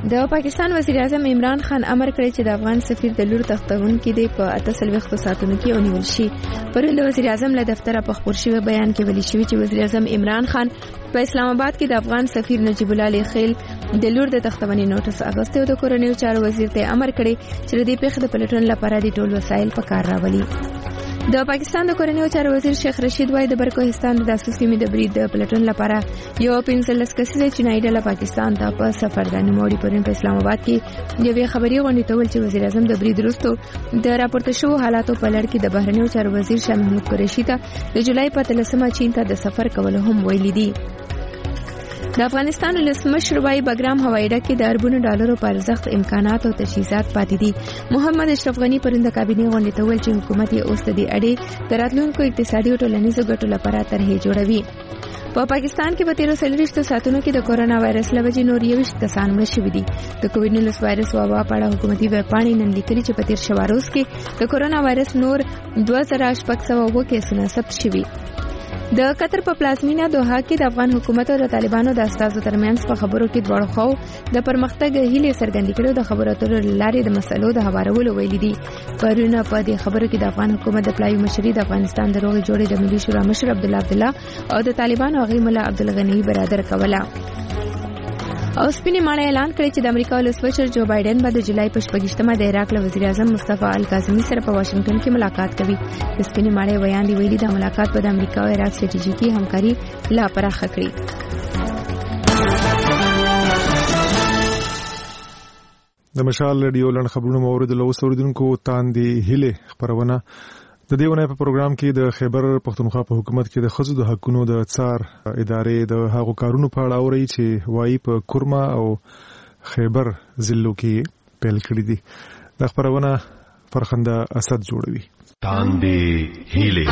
د پاکستان وزیر اعظم عمران خان امر کړی چې د افغان سفیر د لور تختون کې د په اتصل وختو ساتونکو کې ونیول شي. پرون د وزیر اعظم له دفتره په خبر شوی بیان کې ویل شوی چې وزیر اعظم عمران خان په اسلام آباد کې د افغان سفیر نجیب الله لیخیل د لور د تختونې نوټس اغوسته او د کورنیو چارو وزیر ته امر کړی چې د دې پیښې د پلټون لپاره د ټول وسایل په کار راولي. د پاکستان د کورنیو چارو وزیر شیخ رشید وای د برکوهستان د جاسوسي می د برید د پلټون لپاره یو پنځلس کسیزه چینایي ډله پاکستان ته په سفر ده. نوموړي پرون په اسلام آباد کې یو خبري غونډه ته ول چې وزیر اعظم د برید وروسته د راپورته شو حالاتو په لړ کې د بهرنیو چارو وزیر شاه محمود قریشي ته د جولای په اتلسمه چین ته د سفر کول هم ویلي دي. د افغانستان ولسمشر وايي بګرام هوایي ډګر کې د اربونو ډالرو په ارزښت امکانات او تجهیزات پاتې دي. محمد اشرف غنی پرند کابینه غونډه ته ویل چې حکومت یې اوس د دې اړې د راتلونکو اقتصادي او ټولنیزو ګټو لپاره طرحې جوړوي. په پاکستان کې په تیرو څلوېښتو ساعتونو کې د کورونا وایرس له وجې نور یوویشت کسان مړه شوي دي. د کووډ نولس وایرس وبا په اړه حکومتي ویبپاڼې نن لیکلي چې په تیر شوه روز کې د کورونا وایرس نور دوه زره شپږ سوه اووه کیسونه ثبت شوي. د قطر په پلازمینه دوحه کې د افغان حکومت او د طالبانو د استازو ترمنځ په خبرو کې دواړو خواو د پرمختګ هیلې څرګندې کړې. د خبرو اترو لارې د مسلو د هوارولو ویلي دي. پرونه په دې خبرو کې د افغان حکومت د پلایو مشري د افغانستان د روغې جوړې د ملي شورا مشر عبدالله عبدالله او د طالبانو هغې ملا عبدالغني برادر کوله. او سپینې ماڼۍ اعلان کړی چې د امریکا ولسمشر جو بایدن به د جولای په شپږشتمه د عراق له وزیر اعظم مصطفی الکاظمي سره په واشنگټن کې ملاقات کوي. د سپینې ماڼۍ ویاندې ویلي دا ملاقات به د امریکا او عراق ستراتیژیکي همکاري لا پراخه کړي. د مشال رادیو لن خبرونو مورد له اوسوردونکو تاندې هله خبرونه د دیونه په پروګرام کې د خیبر پختونخوا په حکومت کې د خزو د حقونو د څار ادارې د هغو کارونو په اړه اوري چې وایي په کورما او خیبر ضلعو کې پیل کړی دي. د خبرونه فرخنده اسد جوړوي. تاندې هله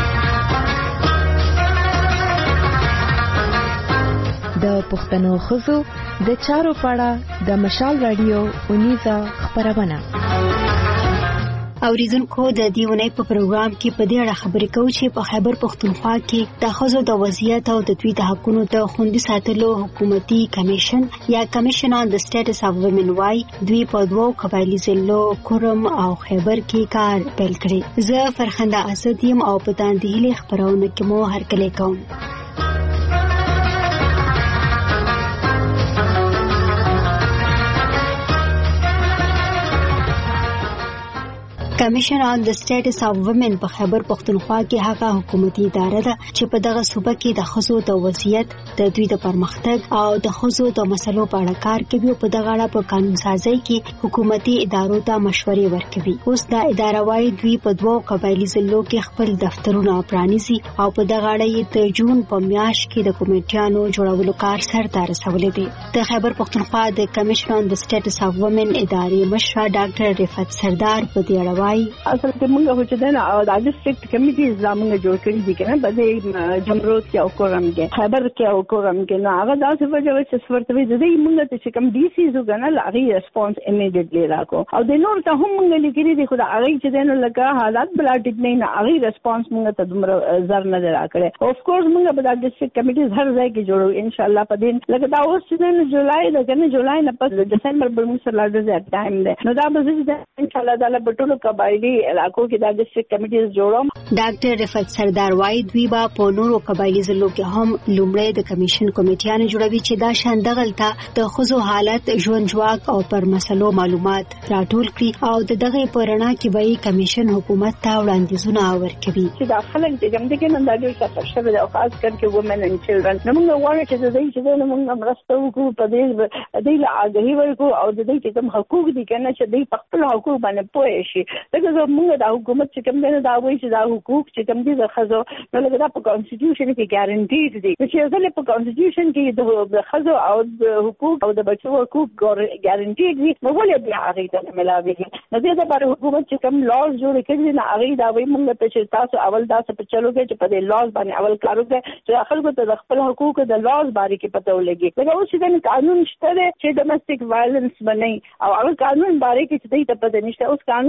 د پښتنو خزو د چارو په اړه د مشال رادیو اونیزه خبرونه. اوریدونکو د دیونه په پروګرام کې په دې اړه خبرې کوو چې په خیبر پختونخوا کې د ښځو د وضعیت او د دوی د حقوقو د خوندي ساتلو حکومتي کمیشن یا کمیشن آن د سټیټس اف وومن وايي دوی په دوو قبایلی ضلعو کورم او خیبر کې کار پیل کړی. زه فرخنده اسد یم او په تاندې هلي خبرونه کې مو هرکلی کوم. کمیشن آن د سټیټس اف وومن په خیبر پختونخوا کې هغه حکومتي اداره ده چې په دغه صوبه کې د ښځو د وضعیت د دوی د پرمختګ او د ښځو د مسلو په اړه کار کوي او په دغه اړه په قانون سازي کې حکومتي ادارو ته مشورې ورکوي. اوس دا اداره وايي دوی په دوو قبایلی ضلعو کې خپل دفترونه پرانیزي او په دغه اړه یې د جون په میاشت کې د کمیټیانو جوړولو کار سرته رسولې دي. د خیبر پختونخوا د کمیشن آن د سټیټس اف وومن ادارې مشر ډاکټر رفعت سردار په دې اړه اصل کې موږ هو چې دا او د ډیسټریکټ کمیټیز زموږ جوړ کړی دي کنه بده جمرود کې او کورم کې خیبر کې او کورم کې نو هغه داسې وجه چې سورتوي د دې موږ ته چې کم ډي سي زو کنه هغه ریسپانس امیډیټلی راکو او د نور ته هم موږ لیکلي دي خو دا هغه چې دنه لکه حالات بلا ټیک نه هغه ریسپانس موږ ته دومره زر نه راکړي. اوف کورس موږ به د ډیسټریکټ کمیټیز هر ځای کې جوړو ان شاء الله په دې لکه دا اوس چې د جولای د کنه جولای نه پس دسمبر به موږ سره لاړ ټایم ده نو دا به چې ان شاء الله تعالی په ټولو قبایلی علاقو کې د ډیسټریکټ کمیټیز جوړوم. ډاکټر رفعت سردار وايي دوی با په نورو قبایلی ضلعو کې هم لومړی د کمیشن کمیټیانو جوړوي چې دا شان دغلته د خزو حالت ژوند جواک او پر مسلو معلومات راټول کړي او د دغه پرنا کې به کمیشن حکومت ته وړاندیزونه ورکوي. چې دا خلک د کوم د کې نن د ډېر څه شوه د خاص کر کې وومن اند چلډرن نو موږ وایو چې د دې چې موږ مرسته وکړو په دې د له اګهي ورکو او د دې چې کوم حقوق دي کنه چې د خپل حقوق باندې پوه شي. دغه موږ د حکومت چې کوم نه دا وایي چې دا حقوق چې کوم دي د خزو نو لکه دا په کانسټیټیوشن کې ګارانټیډ دي چې ځکه په کانسټیټیوشن کې د خزو او د حقوق او د بچو حقوق ګارانټیډ دي نو ولې بیا هغه ته ملاويږي. نو د لپاره حکومت چې کوم لاز جوړ کړي نه هغه دا وایي موږ ته چې تاسو اول تاسو په چلو کې چې په دې لاز باندې اول کارو کې چې خلکو ته د خپل حقوق د لاز باندې کې پته ولګي. دا اوس چې قانون شته چې ډومېسټک وایلنس باندې او هغه قانون باندې کې چې د پته نشته اوس قانون شته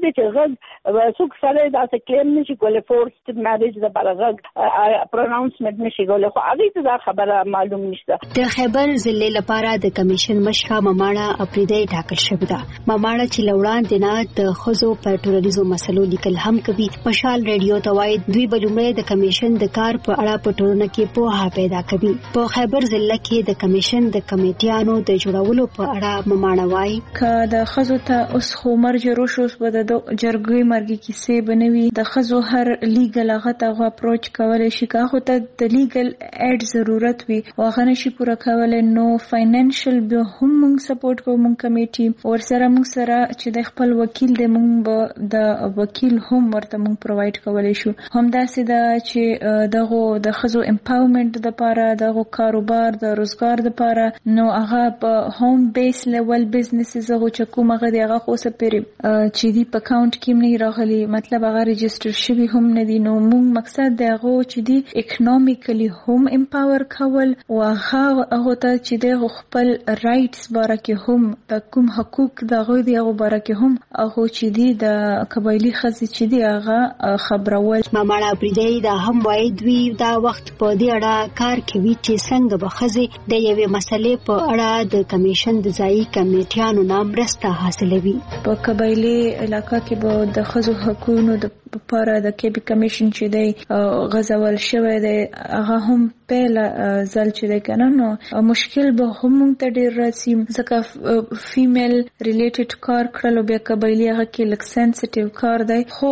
دی چې غږ څوک سره دا څه کلیم نشي کولای فورسډ میریج د بل غږ پروناونسمنت نشي کولای، خو هغه ته دا خبره معلوم نشته. د خیبر ضلع لپاره د کمیشن مشره مماړه اپریدي ټاکل شوې ده. مماړه چې لوړان دینه د خزو په ټولنیزو مسلو لیکل هم کوي. مشال ریډیو ته وایي دوی بلومړی د کمیشن د کار په اړه په ټولنه کې پوهه پیدا کوي. په خیبر ضلع کې د کمیشن د کمیټیانو د جوړولو په اړه مماړه وایي ک د خزو ته اوس خو مرج روشوس بده د جرګوي مرګي کیسې بنوي. د خزو هر لیګل هغه ته اپروچ کولای شي که هغه ته د لیګل اډ ضرورت وي واغه نشي پوره کولای نو فاینانشل به هم موږ سپورټ کوو. موږ کمیټي ورسره موږ سره چې د خپل وکیل د موږ به د وکیل هم ورته موږ پرووايډ کولای شو. همداسې دا چې دغه د خزو امپاورمنت د لپاره دغه کاروبار د روزګار د لپاره نو هغه په هوم بیس لیول بزنسز هغه چې کومه غي هغه خو سپری چې دی په اکاونټ کې نه راغلي مطلب هغه ريجستره شوی هم نه دي. نو موږ مقصد دغه چې دی اکونومیکلی هم امپاور کول او هغه ته چې د خپل رائټس بارکه هم د کوم حقوق دغه دی هغه بارکه هم هغه چې دی د قبایلی خزې چې دی هغه خبرول. ماماړه اپریدي دا هم وایي دوی دا وخت په دې اړه کار کوي چې څنګه به خزې د یوې مسلې په اړه د کمیشن د ځایي کمیټیانو نام رسته حاصلوي. په قبایلی علاقې کې به د خزو حقوقو د لپاره د کیبي کمیشن چې دی غزول شوی دی هغه هم پهل ځل چې دی کنه نو مشکل به هم ته ډیر راځي ځکه فیمیل ریلیټډ کار کړلو بیا قبایلی هغه کې لک سنسټیو کار دی. خو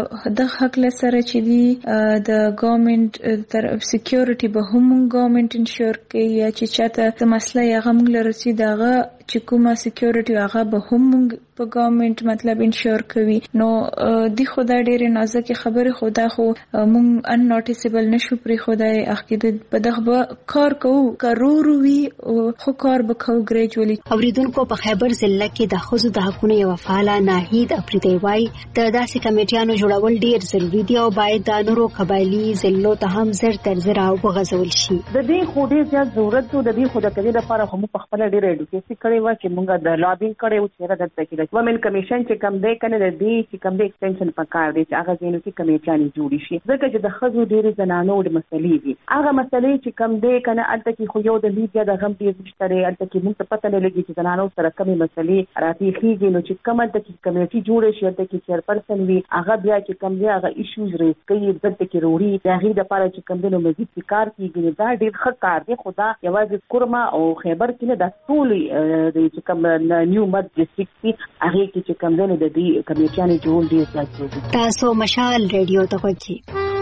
د حق له سره چې دی د ګورنمنت تر سکیورټي به هم ګورنمنت انشور کوي یا چې چاته د مسله هغه موږ لرسي دغه چې کومه سکیورټي هغه به هم په ګورنمنت مطلب انشور کوي. نو دی خدای ډېر نازک خبره خدا خو مونږ ان نوټیسبل نشو پرې خدای اخیده په دغه کار کوو کارورو وی خو کار وکاو ګریجوالي. اوریدونکو په خیبر ضلع کې د خزو د حقوقو یو فعال ناهید اپریدي وای د داسې کمیټیانو جوړول ډیر ضروری دی او باید د نورو قبایلی ضلعو ته هم زر تر زر او وغځول شي. د دې خو ډیر زیات ضرورت دی د دې خو د کړي لپاره هم په خپل ډیر ایډوکیشن کړي و چې مونږ د لابینګ کړي او چې راځي چې د وومن کمیشن چې کوم دی کنه د دې چې کوم دی ایکسټنشن پکار دی چې هغه زینو کې کمیټیانې جوړې شي ځکه چې د خزو ډیر زنانو د مسلې دي هغه مسلې چې کوم دی کنه الته کې خو یو د میډیا د غم ډیر نشته لري الته کې موږ ته پته نه لګي چې زنانو سره کومې مسلې راځي نو چې کومه د کمیټي جوړې شي الته کې چیرپرسن وي هغه بیا چې کوم دی هغه ایشوز ریز کوي دلته کې وروړي د هغې لپاره چې کوم دی نو مزید کار کیږي دا ډیر ښه کار دی. خدا یوازې کورما او خیبر کې نه د ټول د چې کوم نیو مد ډسټریکټ کې هغه کې چې کوم دی نو د دې کمیټیانې جوړول ډیر ضروري دي. تاسو مشال ریډیو ته وګورئ.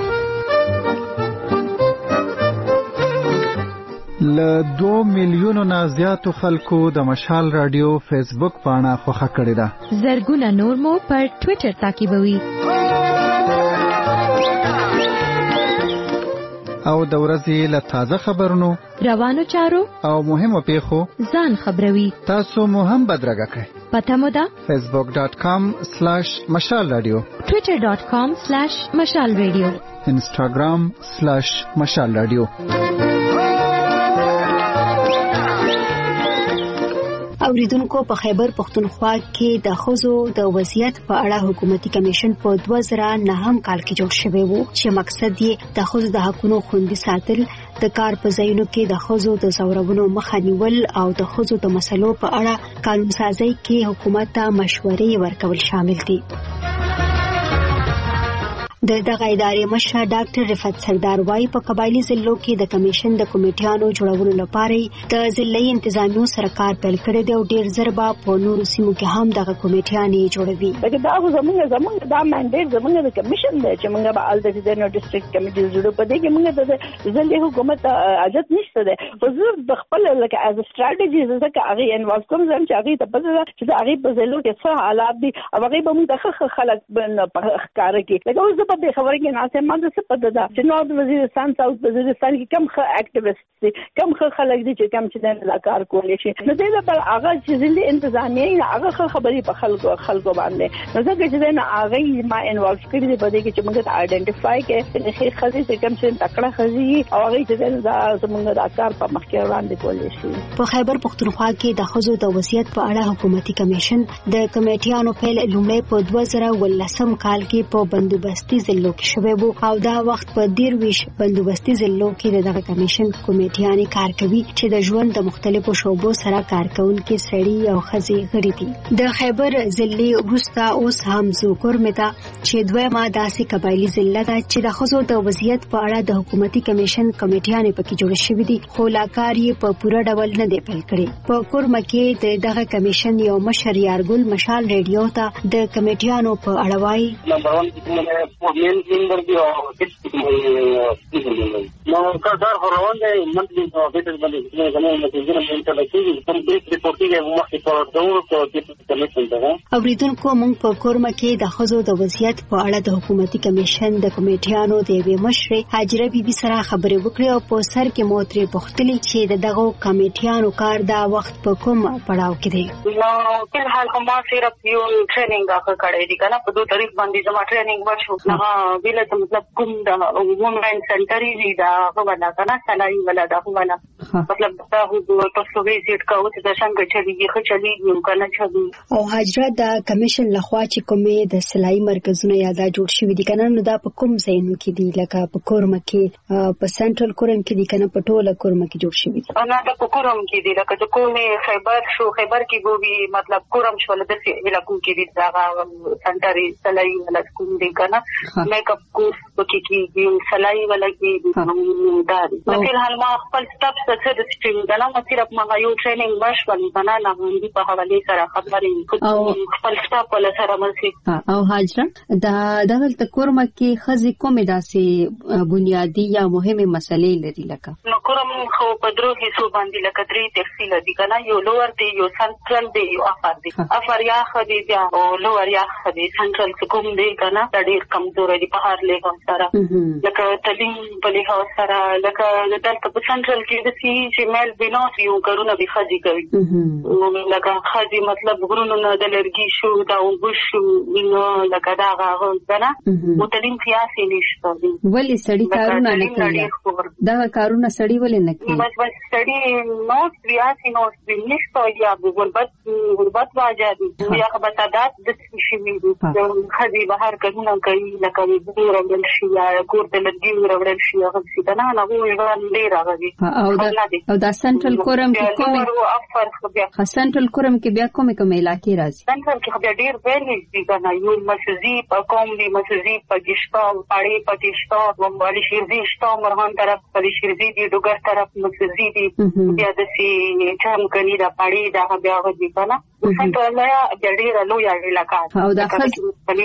ل دو میلیونو نه زیاتو خلکو د مشال رادیو فیسبوک پاڼه خوښه کړې ده. زرګونه نور مو پر ټوئیټر تعقیبوي. او د ورځې له تازه خبرونو روانو چارو او مهمو پیښو ځان خبروي. تاسو مو هم بدرګه کړئ. پته مو ده facebook dot com slash mashal radio twitter dot com slash mashal radio instagram slash mashal radio. اوریدونکو په خیبر پختونخوا کې د خزو د وضعیت په اړه حکومتي کمیشن په دوه زره نهم کال کې جوړ شوی وو چې مقصد یې د خزو د حقوقو خوندي ساتل د کار په ځایونو کې د خزو د زورونو مخه نیول او د خزو د مسلو په اړه قانون سازي کې حکومت ته مشورې ورکول شامل دي. د دغه ادارې مشر ډاکټر رفعت سردار وايي په قبایلی ضلعو کې د کمیشن د کمیټیانو جوړولو لپاره د ضلعي انتظامیو سره کار پیل کړی دی او ډیر زربا په نورو سیمو کې هم دغه کمیټیانې جوړوي. دا زموږ زموږ دا منډیټ زموږ د کمیشن دی چې موږ به ال د ډیزاین ډیسټریکټ کمیټي جوړو په دې کې موږ د ضلعي حکومت اجازه نشته ده. حضور د خپل لکه از استراتیجی ځکه هغه انوالو کوم ځم چې هغه ته پته چې هغه په ضلعو کې څه حالات دي او هغه به موږ د خلک په ښکار کې لکه اوس زه په دې خبره کې ناسه ما څه پته ده چې نو وزیرستان ساوث وزیرستان کې کم ښه اکټیویسټ دي کم ښه خلک دي چې کم چې دا کار کولی شي نو دې لپاره هغه چې ځلې انتظامیه هغه خبرې په خلکو خلکو باندې نو ځکه چې دا هغه ما انوالو کړی دی په دې کې چې موږ ته آیډنټیفای کړي چې هیڅ خزي چې کم چې تکړه خزي او هغه چې دا زموږ د کار په مخ کې وړاندې کولی شي. په خیبر پختونخوا کې د ښځو د وضعیت په اړه حکومتي کمیشن د کمیټیانو پیل لومړی په دوه زره ولسم کال کې په بندوبستي ضلعو کې شوی وو او دا وخت په دیرویش بندوبستي ضلعو کې دغه کمیشن کمیټیانې کار کوي چې د ژوند د مختلفو شعبو سره کار کوونکي سړي او ښځې غړي دي. د خیبر ضلع وروسته اوس هم زوکور متا چې دویمه داسې قبایلي ضلع ده چې د ښځو د وضعیت په اړه د حکومتي کمیشن کمیټیانې پکې جوړ شوي دي خو لا کار یې په پوره ډول نه دی پیل کړی. په کورمه کې د دغه کمیشن یو مشر یارګل مشال ریډیو ته د کمیټیانو په اړه وایي نمبر ون په مین ممبر دی او نو کار روان دی منځ په بیت باندې نه غواړم چې زه نه منځ ته کېږم کوم بیت ریپورټینګ مخکې په ډول کو چې کمیشن ده. اوریدونکو موږ په کورمه کې د ښځو د وضعیت په اړه د حکومتي کمیشن د کمیټیانو د یوې مشرې حاجره بیبي سره خبرې وکړې او په سر کې مو ترې پوښتلې چې دغه کمیټیانو کار دا وخت په کوم پړاو کې دی. نو په حال کومه صرف یو ټریننګ هغه کړی دی کنه په دوه تاریخ باندې زما ټریننګ وشو هغه ویل ته مطلب کوم د وومن سنټر دی دا هغه ولا کنه سلای ولا دا ولا مطلب دا هو تاسو ویزیټ کوو چې د څنګه چلیږي خو چلیږي کنه چلیږي او حاجره د کمیشن لخوا چې کومې د سلای مرکزونه یا دا جوړ شوي دي کنه نو دا په کوم ځایونو کې دي لکه په کورمه کې په سنټرل کورم کې دي کنه په ټوله کورمه کې جوړ شوي دي انا د کورم کې دي لکه د کومې خیبر شو خیبر کې ګوبي مطلب کورم شو د علاقو کې دي دا سنټري سلای ولا کوم دي کنه میک اپ کورس پکې کې سلای ولا کې دا دي په حال ما خپل سټاپ څخه د سټریم دا نه صرف ما یو ټریننګ مشول بنا نه باندې په حواله سره خبرې او خپل سټاپ ولا سره مرسي او حاجره دا دغه کورمه کې خزي کومه داسې بنیادی یا مهمه مسلې لري لکه نو کورم خو په درو هیڅ باندې لکه درې تفصیل دي کنه یو لوور دی یو سنټرل دی یو افر دی افر یا خدي بیا او لوور یا خدي سنټرل کوم دی کنه دا ډیر کمزور دی په هر لیګ سره لکه تعلیم په لیګ سره لکه دلته په سنټرل کې د سی چې مل بنوت یو کارونه به خدي کوي لکه خدي مطلب غرونو نه د لرګي شو دا وبشو نو لکه دا غاغه کنه او تعلیم سیاسي نشته ولې سړی کارونه نه کوي دا کارونه سړی ولې نه کوي بس بس سړی نو سیاسي نو نشته یا غربت غربت واجب یا خبرتادات د شي وي خدي بهر کارونه کوي لکه ورول شي یا کور د لرګي ورول شي هغه څه نه نه وي ډیر راغلي او دا او دا سنټرل کورم کې کومه افر خو بیا سنټرل کورم کې بیا کومه کومه علاقې راځي سنټرل کې بیا ډیر ویلې دي کنه یو مسجدي په کوم دی مسجدي په گشتو پاړې په گشتو ومبالي شيرزي شتو مرهان طرف په شيرزي دی دوګر طرف مسجدي دی بیا د سي چم کني دا پاړې دا بیا غوږی کنه سنټرل یا ډیر لوی علاقې او دا خز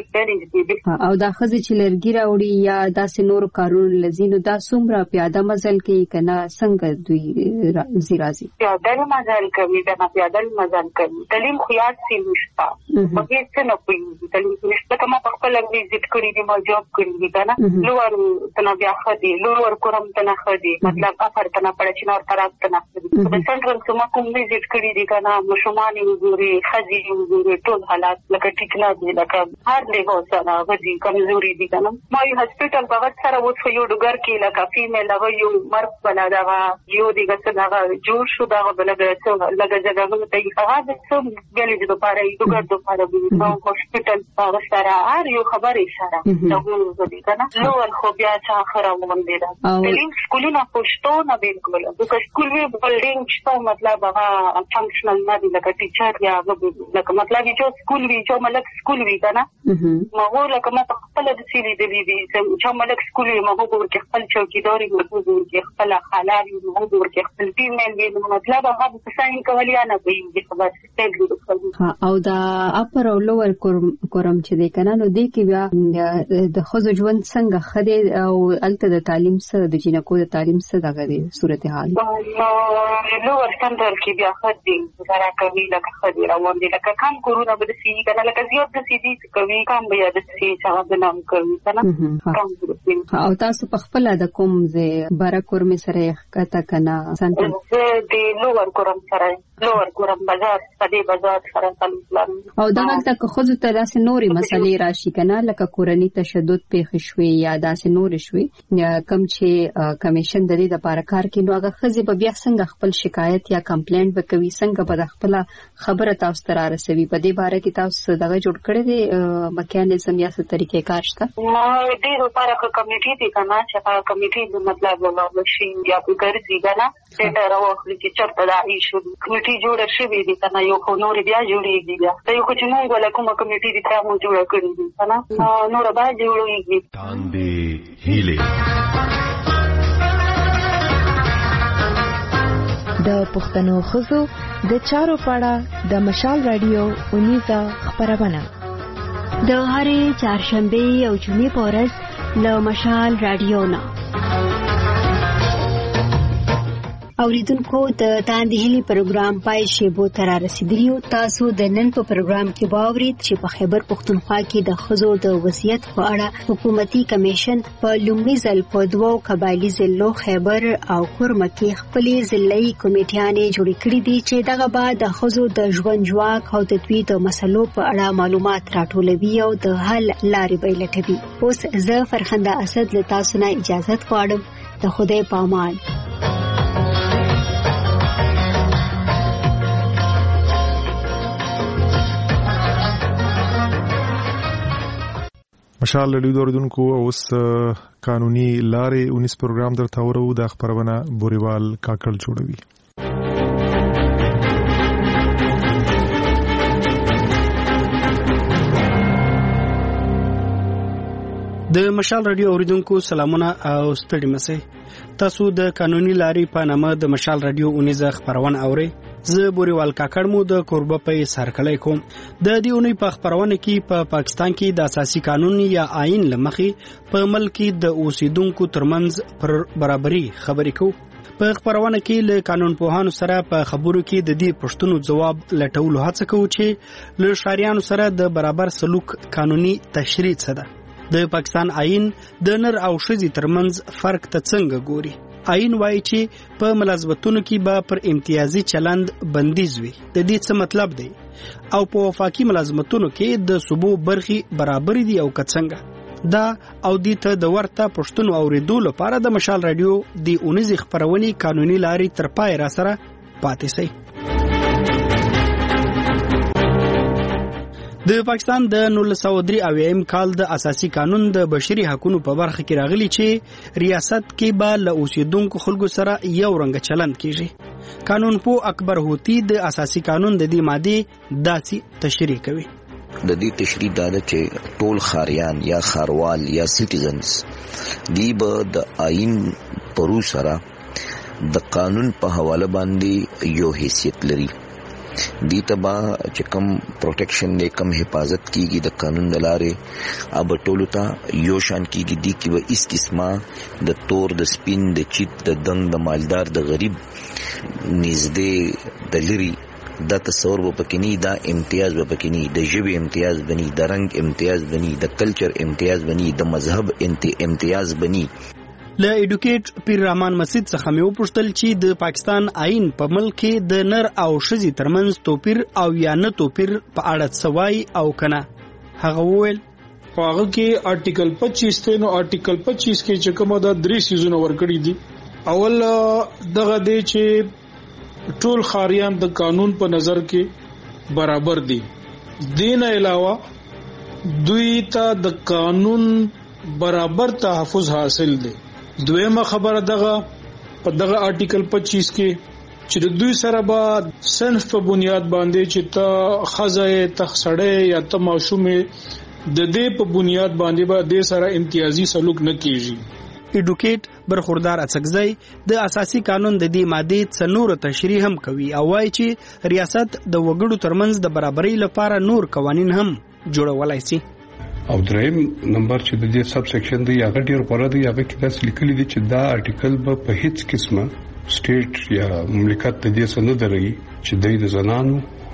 او دا خز چې لرګي راوړي یا داسې نور کارونه لزینو دا څومره پیاده مزل کوي کنه څنګه دوی زیرازي پیاده مزل کوي دا پیاده مزل کوي تعلیم خو یاد سي نشته په هیڅ څه نه کوي تعلیم نشته کومه په خپل ویزیټ کړی دی ما جاب کړی دی کنه لوړ تنا بیا خدي لوړ کورم تنا خدي مطلب افر تنا پړچ نور طرف تنا خدي د سنټرل کومه کوم ویزیټ کړی دی کنه مشومان وګوري خدي وګوري ټول حالات لکه ټیک نه دی لکه هر له سره غدي کمزوري دي کنه ما یو هسپټل په وخت سره وڅ یو ډګر کې لکه فیمیل هغه یو مرد بلا دا یو دیګه څنګه هغه جوړ شو دا بلګه څو لګه ځګه ته هغه د څو غلې د لپاره یو ډګر د لپاره د هسپټل په سره هر یو خبرې سره دا وګورئ کنه نو خو بیا څه خره ومنده دا تعلیم سکولونه پښتو نه بالکل د سکول وی بلډینګ شته مطلب هغه فنکشنل نه دی لکه ټیچر یا لکه مطلب چې سکول وی چې ملک سکول وی کنه ما هو لکه ما خپل د سیلې د دې چې ملک سکول وی ما هو ورته خپل چوکیداري مو ورته خپل حلال مو ورته خپل فیمیل وی مطلب هغه څنګه کولیا نه وي خبر ستګ او دا اپر او لوور کورم چې د کنه نو د کې بیا د خوځ ژوند څنګه خدي او الته د تعلیم سره د جنکو د تعلیم سره دغه صورت حال نو لوور سنټر کې بیا خدي زرا کوي لکه خدي باندې روان دي لکه کم کورونه به د سي کنه لکه زیات د سي دي کوي کم به د سي څنګه د نام کوي کنه او تاسو په خپل د کوم ځای بارکور می سره کته کنه سنټر د لوور کورم سره لوور کورم بازار پدې بازار سره تلل او دا وخت که خود ته داسې نوري مسلې راشي کنه لکه کورنی تشدد پیښ شوي یا داسې نور شوي کم چې کمیشن د دې لپاره کار کوي نو هغه خزي به بیا څنګه خپل شکایت یا کمپلینټ وکوي څنګه به خپل خبره تاسو ته رسوي په دې باره کې تاسو دغه جوړ کړی دی میکانیزم یا څه طریقې کار شته نو دې لپاره کوم کمیټي دی کنه چې هغه کمیټي د مطلب ولا شي یا په ګرځي کنه ډېر راوخلي چې چرته دا ایشو کمیټي جوړ شوی دی کنه یو خو نور بیا جوړیږي بیا دا یو چې موږ ولا کومه کمیټي دی ته مو جوړ کړی دی کنه نور به جوړیږي تاندې هیله د پښتنو خزو د چارو پاړه د مشال رادیو اونیزه خبرونه د هرې چهارشنبه او جمعې په ورځ له مشال رادیو نه اوریدونکو د تاندې هلي پروګرام پای شیبو تر رسیدلیو تاسو د نن په پروګرام کې باورید چې په خیبر پختونخوا کې د خزو د وضعیت په اړه حکومتي کمیشن په لومړي ځل په دوو قبایلي ضلعو خیبر او کورمه کې خپلې ضلعي کمیټیانې جوړې کړې دي چې دغه بعد د خزو د ژوند جواک او د دوی د مسلو په اړه معلومات راټولوي او د حل لارې به لټوي. اوس زه فرخنده اسد له تاسو نه اجازه غواړم. د خدای په امان. مشال لډیو دوردونکو اوس قانوني لارې انیس پروګرام در تاورو د خبرونه بوريوال کاکل جوړوي. د مشال رادیو اوریدونکو سلامونه او ستړي مسئ. تاسو د قانوني لارې په نامه د مشال رادیو اونیزه خبرونه اورئ. زه بوريوال کاکړ مو د کوربه په سرکلای کوم. د دې اونۍ په خبرونه کې په پا پاکستان کې د اساسي قانون یا آئین لمخې په ملک د اوسیدونکو ترمنځ پر برابرۍ خبرې کوو. په خبرونه کې له قانون پوهانو سره په خبرو کې د دې پښتنو جواب لټولو هڅه کوو چې له شاریانو سره د برابر سلوک قانوني تشریح څه ده. د پاکستان آئین د نر او ښځې ترمنځ فرق ته څنګه ګوري. آئین وایي چې په ملازمتونو کې به پر امتیازي چلند بندیز وي. د دې څه مطلب دی او په وفاقي ملازمتونو کې د صوبو برخې برابر دي او که څنګه. دا او دې ته د ورته پښتنو اوریدو لپاره د مشال رادیو د اونیزې خبرونې قانوني لارې تر پای را سره پاتې سي. د پاکستان د نولس سوه درې اویایم کال د اساسي قانون د بشري حقوقو په برخه کې راغلي چې ریاست کې به له اوسیدونکو خلکو سره یو رنګ چلند کیږي. قانون پو اکبر هوتی د اساسي قانون د دې ماده داسې تشریح کوي. د دې تشریح دا ده چې ټول خاریان یا خاروال یا سټیزنز دی به د آئین پرو سره د قانون په حواله باندې یو حیثیت لري. دی تبا چې کم پروټیکشن نه کم حفاظت کیږي د قانون د لارې اب ټولو ته یو شان کیږي. دی کی و اس قسمه د تور د سپین د چیت د دنګ د مالدار د غریب نږدې د لري دا تصور به پکې نه، دا امتیاز به پکې نه، د ژبې امتیاز بني، د رنگ امتیاز بني، د کلچر امتیاز بني، د مذهب امتیاز بني. له ایډوکیټ پیر رحمان مسجد څخه مې وپوښتل چې د پاکستان آئین په ملک کې د نر او ښځې ترمنځ توپیر او یا نه توپیر په اړه څه وایي او کنه. هغه وویل خو هغه کې آرټیکل پچیس ته نو آرټیکل پچیس کې چې کومه د درې سیزونه ورکړي دي. اول دغه دی چې ټول خاریان د قانون په نظر کې برابر دي. دین علاوه دوی ته د قانون برابر تحفظ حاصل دی. دویمه خبره دغه په دغه آرټیکل پچیس کې چې د دوی سره به صنف په بنیاد باندې چې ته خزه ته سړی یا ته ماشوم د دې په بنیاد باندې به د سره امتیازي سلوک نه کیږي. ایډوکیټ برخوردار اڅکزی د اساسي قانون د دې ماده څنور تشریح هم کوي او وايي چې ریاست د وګړو ترمنځ د برابرۍ لپاره نور قوانين هم جوړولای شي. او دریم نمبر چې د دې سب سیکشن دی هغه ډیر غوړه دی. هغه کې تاسو لیکلي دي چې دا آرټیکل به په هیڅ قسمه سټیټ یا مملکت ته دې سند درغي چې د زنانو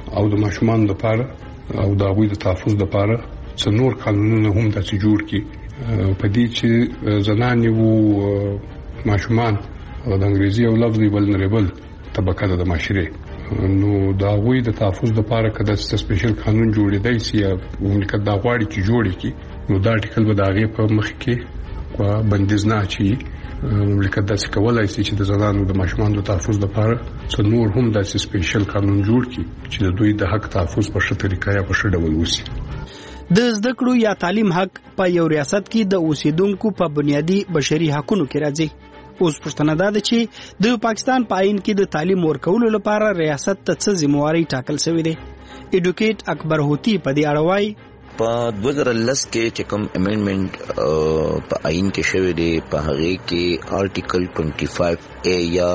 او د ماشومان لپاره او د غوي د تحفظ لپاره څو نور قانونونه هم د جوړ کی په دې چې زنانې وو ماشومان او د انګریزي او لفظي ولنریبل طبقه د معاشره نو دا غوي د تحفظ لپاره کده سپیشل قانون جوړې دی چې مملکت دا غواړي چې جوړ کی نو دا ټیکل به داغه په مخ کې و بندیز نه چی مملکت داسې کولای شي چې د زنانو د ماشومان د تحفظ لپاره څو نور هم داسې سپیشل قانون جوړ کړي چې د دوی د حق تحفظ په ښه طریقه یا په ښه ډول وشي. د زده کړو یا تعلیم حق په یو ریاست کې د اوسیدونکو په بنیادی بشري حقوقو کې راځي. اوس پښتنه ده چې د پاکستان په آئین کې د تعلیم ورکولو لپاره ریاست ته څه ذمہواری ټاکل شوې ده. ایډوکیټ اکبر هوتی په دې اړه وایي په دوه هزار لس کې چې کوم امندمنت په آئین کې شوی دی په هغه کې آرټیکل پنځه پنځه اے یا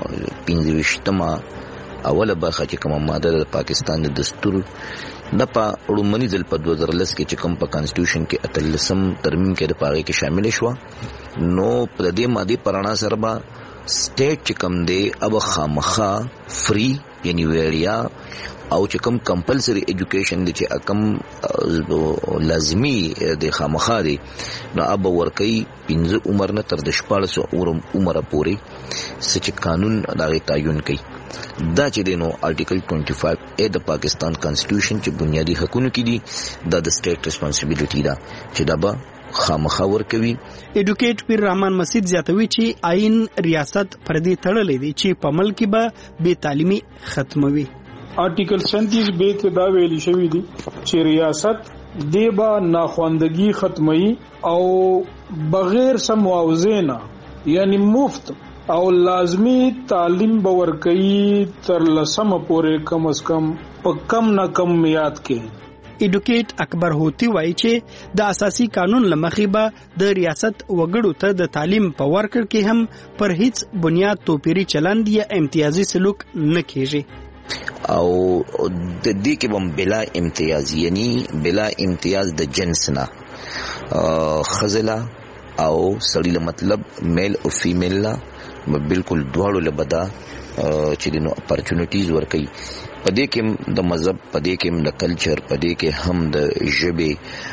پنځه اوله برخه چې کومه ماده د پاکستان د دستور د په اړومنی ځل په دوه هزار لس کې چې کوم په کانسټیټیوشن کې اتلسم ترمیم کې د پاره کې شامل شو نو په دې ماده پرانا سره با سټیټ چې کوم دی اب خامخا فری یعنی ویریا او چې کوم کمپلسری ایجوکیشن دي چې کم لازمی د خامخا دي نو اب ورکی پنځه عمر نه تر د شپږ سو عمر پورې سچ قانون دغه تعین کوي دا چې دینو آرټیکل پنځه پنځه اے د پاکستان کانسټیټیوشن چې بنیادی حقوقو کې دي دا د سټیټ ریسپانسیبিলিټی ده چې دا به خامخا ورکوي. ایډوکیټ پیر رحمان مسجد زیاتوي چې آئین ریاست پر دې تړلې دي چې په ملک به بے تعلیمي ختموي. آرټیکل سینتیس به ته دا ویلي شوی دی چې ریاست دیبا ناخواندگی ختمي او بغیر سم معاوضه نه یعنی مفت او لازمی تعلیم باور کوي تر لسم پورې کم از کم په کم نه کم میاد کې. ایډوکیټ اکبر هوتی وایي چې د اساسي قانون لمخې به د ریاست وګړو ته د تعلیم په ورکړ کې هم پر هیڅ بنیاد توپیری چلند یا امتیازي سلوک نه کیږي او د دې کې هم بلا امتیاز یعنی بلا امتیاز د جنس نه خزلا او سړی له مطلب میل او فیمیل لا بالکل دواړو له بدا چې دینو اپورچونټیز ورکي پدې کې د مذهب پدې کې د کلچر پدې کې هم د ژبې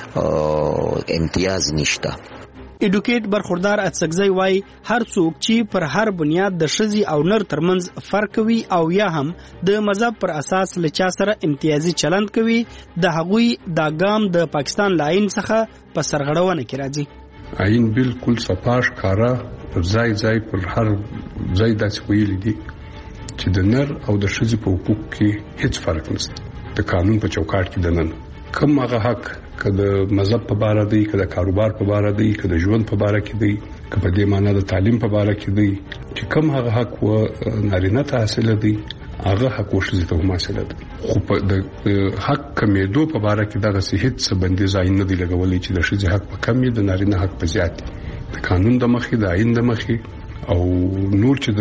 امتیاز نشته. ایډوکیټ برخوردار اڅکزی وای هر څوک چې پر هر بنیاد د شذي او نر ترمنځ فرق کوي او یا هم د مذهب پر اساس لچا سره امتیازي چلند کوي د هغوی دا ګام د پاکستان لاین څخه په سرغړونه کې راځي. آئین بالکل صفاش کارا ځای ځای پر هر ځای داسې ویل دي چې د نر او د شذي په حقوق کې هیڅ فرق نشته. د قانون په چوکاټ کې د نن کوم هغه حق کله مذهب په باره دی کله کاروبار په باره دی کله ژوند په باره کې دی کله د معنا د تعلیم په باره کې دی چې کوم هغه حق و نارینه ته حاصل دی هغه حق وشي ته هم حاصل دی خو په د حق کمیدو په باره کې دغه صحت څخه بندي ځای نه دی لګولې چې د شذي حق په کم دی د نارینه حق په زیات د قانون د مخې د آئین د مخې او نور چې د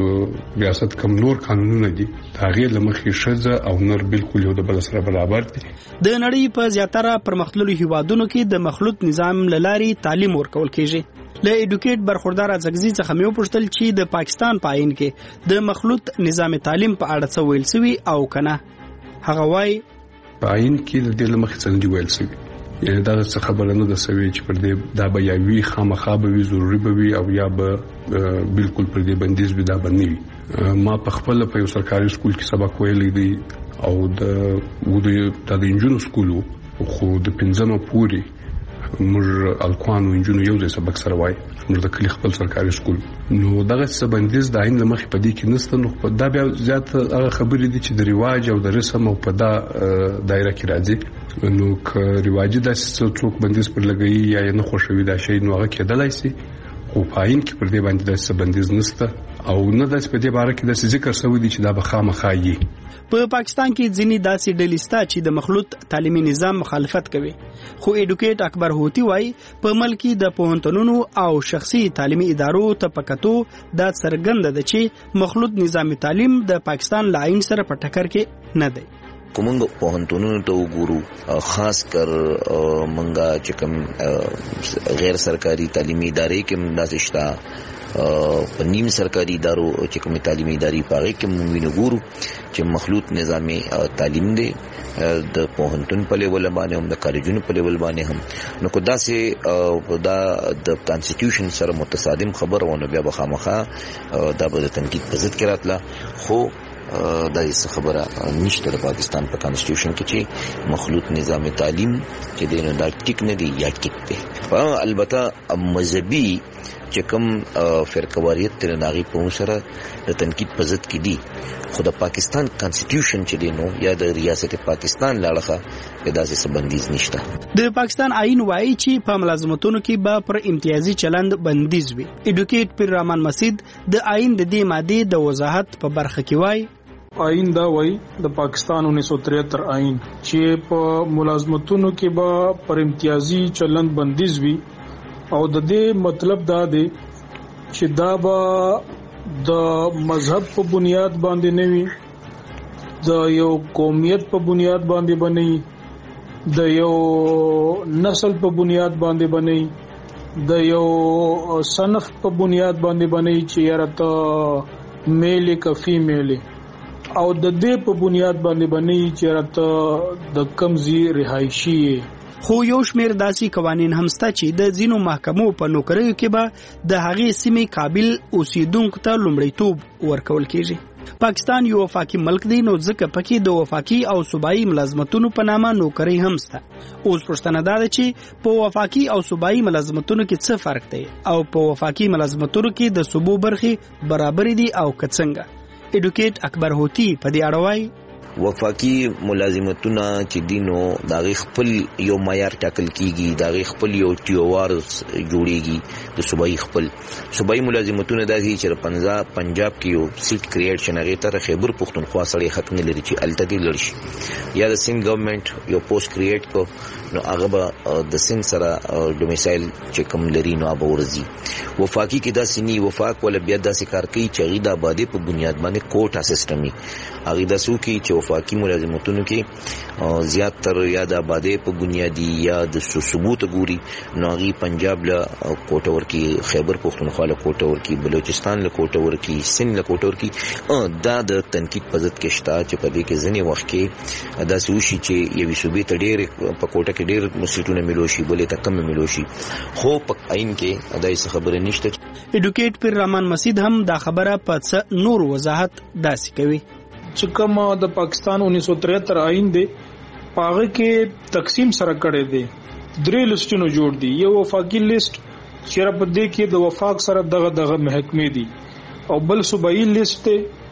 ریاست کم نور قانونونه دي هغه لمخې شذا او نور بالکل یو د بل سره برابر دي. د نړۍ په زیاتره پرمختللو هیوادونو کې د مخلوط نظام للاري تعلیم ورکول کیږي. له ایډوکیټ برخوردار ازغزي څخه مې وپوښتل چې د پاکستان په آئین کې د مخلوط نظام تعلیم په اړه څه ویل شوی او کنه. هغه وايي په آئین کې د دې لمخې څه دی ویل شوی یعنی دا څه خبره نه ده سوي چې پر دې دا به یا وی خامخا به وی ضروري به وي او یا به بالکل پر دې بندیز به دا بنوي. ما په خپل په یو سرکاري سکول کې سبق ویلی دی او د و د د انجونو سکولو خو د پنځمه پوري موږ الکوانو انجونو یو ځای سبق سره وای موږ د کلی خپل سرکاري سکول نو دغه څه بندیز د عین لمخې په دې کې نسته نو په دا بیا زیات هغه خبرې دي چې د رواج او د رسم او په دا دایره کې راځي نو ک رواجي د څوک بندیز پر لګي یا نه خوشوي دا شی نو هغه کېدلای شي خو پاین کې پر دې باندې د څه بندیز نسته او نه د په دې باره کې د ذکر شوی دی چې دا به خامخایي. په پاکستان کې ځینې داسې ډلې شته چې د مخلوط تعلیمي نظام مخالفت کوي خو ایډوکیټ اکبر هوتی وای په ملک د پوهنتونونو او شخصي تعلیمي ادارو ته پکاتو دا څرګنده ده چې مخلوط نظام تعلیم د پاکستان لاین سره په ټکر کې نه دی. کومنګ پوهنتونونو ته وګورو خاص کر منګه چې کوم غیر سرکاري تعلیمي ادارې کې مداسه شته په نیم سرکاري ادارو چې کوم تعلیمي ادارې پاره کې موږ وینو چې مخلوط نظامي تعلیم دی د پوهنتون په لیول باندې هم د کالجونو په لیول باندې هم نو کو دا سه دا د کانسټیټیوشن سره متصادم خبر ونه بیا بخامخه دا به د تنقید په ضد کې راتله خو دا هیڅ خبره نشته د پاکستان په کانسټیټیوشن کې چې مخلوط نظام تعلیم چې دینه دا ټیک نه دی یا ټیک دی. البته مذهبي چې کوم فرقواریت تر ناغي په سره د تنقید په ضد کې دي خو د پاکستان کانسټیټیوشن چې دی نو یا د ریاست پاکستان لاړه د داسې بندیز نشته. د پاکستان آئین وایي چې په ملازمتونو کې به پر امتیازي چلند بندیز وي. ایډوکیټ پیر رحمان مسید د آئین د دې ماده د وضاحت په برخه کې وایي آئین دا وایي د پاکستان انیس سو تریہتر آئین چې په ملازمتونو کې به پر امتیازي چلند بندیز وي او د دې مطلب دا دی چې دا به د مذهب په بنیاد باندې نه وي د یو قومیت په بنیاد باندې بنئ د یو نسل په بنیاد باندې بنئ د یو صنف په بنیاد باندې بنئ چې یاره ته میل کا فیمیل او د دې په بنیاد باندې بنئ چې یاره ته د کمزي رهایشي خو یو شمیر داسي قوانين هم ستا چې د ځینو محکمو په نوکریو کې به د هغې سیمې قابل اوسیدونکو ته لومړیتوب ورکول کیږي. پاکستان یو وفاقي ملک دی نو ځکه پکې د وفاقي او صوبایي ملازمتونو په نامه نوکری هم ستا. اوس پوښتنه دا ده چې په وفاقي او صوبایي ملازمتونو کې څه فرق دی او په وفاقي ملازمتونو کې د صوبو برخې برابر دي او که څنګه. ایډوکیټ اکبر هوتی په دې اړه وایي وفاقي ملازمتونه چې دینو داغه خپل یو معیار ټاکل کیږي داغه خپل یو ټیوار جوړیږي د صوبایي خپل صوبایي ملازمتونه داسي چې پنځه پنجاب کې یو سیټ کریټ شنغه تر خیبر پختونخوا سره حق نه لري چې الته دی لري یا د سند ګورنمنت یو پوسټ کریټ کو نو هغه به د سند سره ډومیسایل چې کوم لري نو به ورزي. وفاقي کې دا سني وفاق ول بیا داسې کار کوي چې غیدا باندې په بنیاد باندې کوټا سیستمي هغه د سو کې چې وفاقي ملازمتونو کې زیات تر یا د آبادې په بنیادی یا د ثبوت ګوري نو غي پنجاب له کوټه ورکی خیبر پختونخوا له کوټه ورکی بلوچستان له کوټه ورکی سند له کوټه ورکی دا د تنقید په ضد کې شته چې په دې کې ځنی وخت کې دا سوشي چې یوې صوبې ته ډېر په کوټه کې ډېر مسیټونه ملوشي بلې ته کم ملوشي خو په عین کې دای څه خبره نشته. ایډوکیټ پیر رحمان مسید هم دا خبره په څه نور وضاحت داسې کوي چې کوم د پاکستان انیس سو تریہتر آئین دی پاغه کې تقسیم سره کړي دي درې لیستونو جوړ دي. یو وفاقي لیست چې په دې کې د وفاق سره دغه دغه محکمې دي او بل صوبایي لیست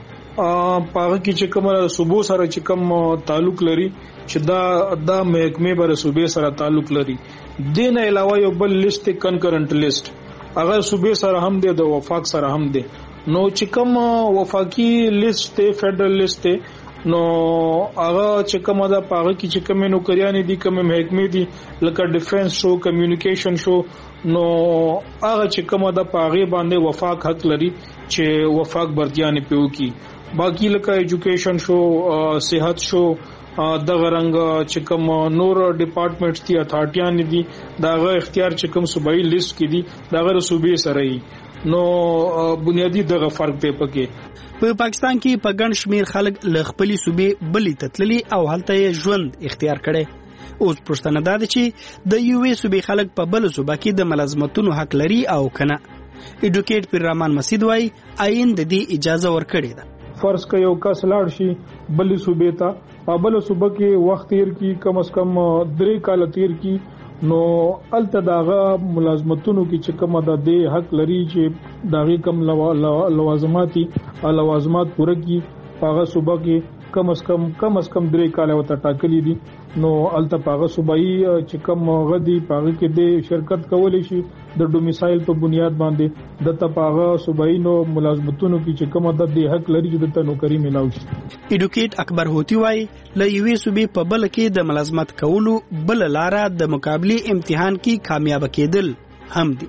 پاغه کې چې کوم صوبو سره چې کوم تعلق لري چې دا د محکمې بر صوبې سره تعلق لري. دین علاوه یو بل لیست کنکرنٹ لیست هغه صوبې سره هم دی د وفاق سره هم دی. نو چې کوم وفاقي لیست ته فدرل لیست نو هغه چې کومه دا پاغه کې چې کوم نوکریان دي کوم محکمې دي لکه ډیفنس شو کمیونیکیشن شو نو هغه چې کومه دا پاغه باندې وفاق حق لري چې وفاق برتیان پیو کی. باقی لکه ایجوکیشن شو صحت شو دغه رنګ چې کوم نور ډپارټمنټس دي اتھارټیان دي داغه اختیار چې کوم صوبایي لیست کې دي داغه صوبې سره یې نو بنیادی دغه فرق دی پکې. په پاکستان کې په ګڼ شمیر خلک له خپلې صوبې بلې تتللي او هلته یې ژوند اختیار کړي. اوس پوښتنه دا ده چې د یوې صوبې خلک په بل صوبه کې د ملازمتونو حق لري او کنه. ایډوکیټ پیر رحمان مسید وایي آئین د دې اجازه ورکړې ده. فرض که یو کس لاړ شي بلې صوبې ته په بل صوبه کې وخت تیر کی کم از کم درې کال تیر کی نو الته داغه ملازمتونو کې چې کومه د دې حق لري چې داغه کم لوازماتي لوازمات پوره کی هغه صوبه کې کم از کم کم از کم درې کال وته ټاکلي دي نو الته هغه صوبایي چې کوم غدي هغه کې د شرکت کولای شي د ډومیسایل په بنیاد باندې د تپاغه صوبایي نو ملازمتونو کې چې کومه د دې حق لري چې د نوکری ملاوي شي. ایډوکیټ اکبر هوتی وایي ل یوې صوبې په بل کې د ملازمت کولو بل لاره د مقابله امتحان کې کامیاب کېدل هم دي.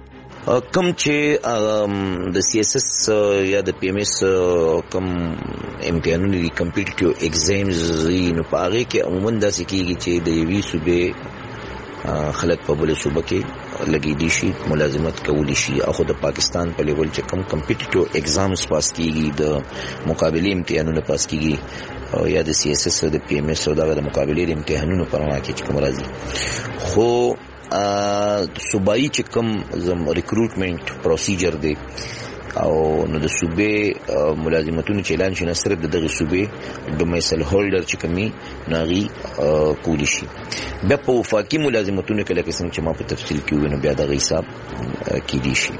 کم چې د سی ایس ایس یا د پی ایم ایس کم امتحانونه دي کمپیټیټیو ایگزامز نو په هغه کې عموما داسې کیږي چې د یوې صوبې خلک په بل صوبه کې لګي دي شي ملازمت کولی شي او د پاکستان په لیول چې کم کمپیټیټیو ایگزامز پاس کیږي د مقابله امتحانونه پاس کیږي یا د سی ایس ایس د پی ایم ایس او د مقابله امتحانونو په اړه کې کوم راځي خو صوبایي چې کوم زم ریکروټمنټ پروسیجر دی او نو د صوبې ملازمتونو چې اعلان شنه صرف د دغه صوبې ډومیسایل هولډر چې کمی ناغي کولی شي بیا په وفاقي ملازمتونو کې لکه څنګه چې ما په تفصیل کې وینم بیا دغه حساب کیدی شي.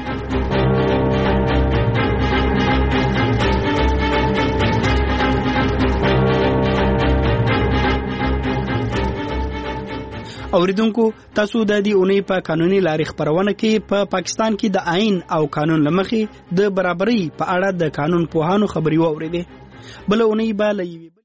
اوریدونکو تاسو د دې اونۍ په قانوني لارې خبرونه کې په پا پاکستان کې د آئین او قانون لمخې د برابرۍ په اړه د قانون پوهانو خبري واوریدې بل اونۍ به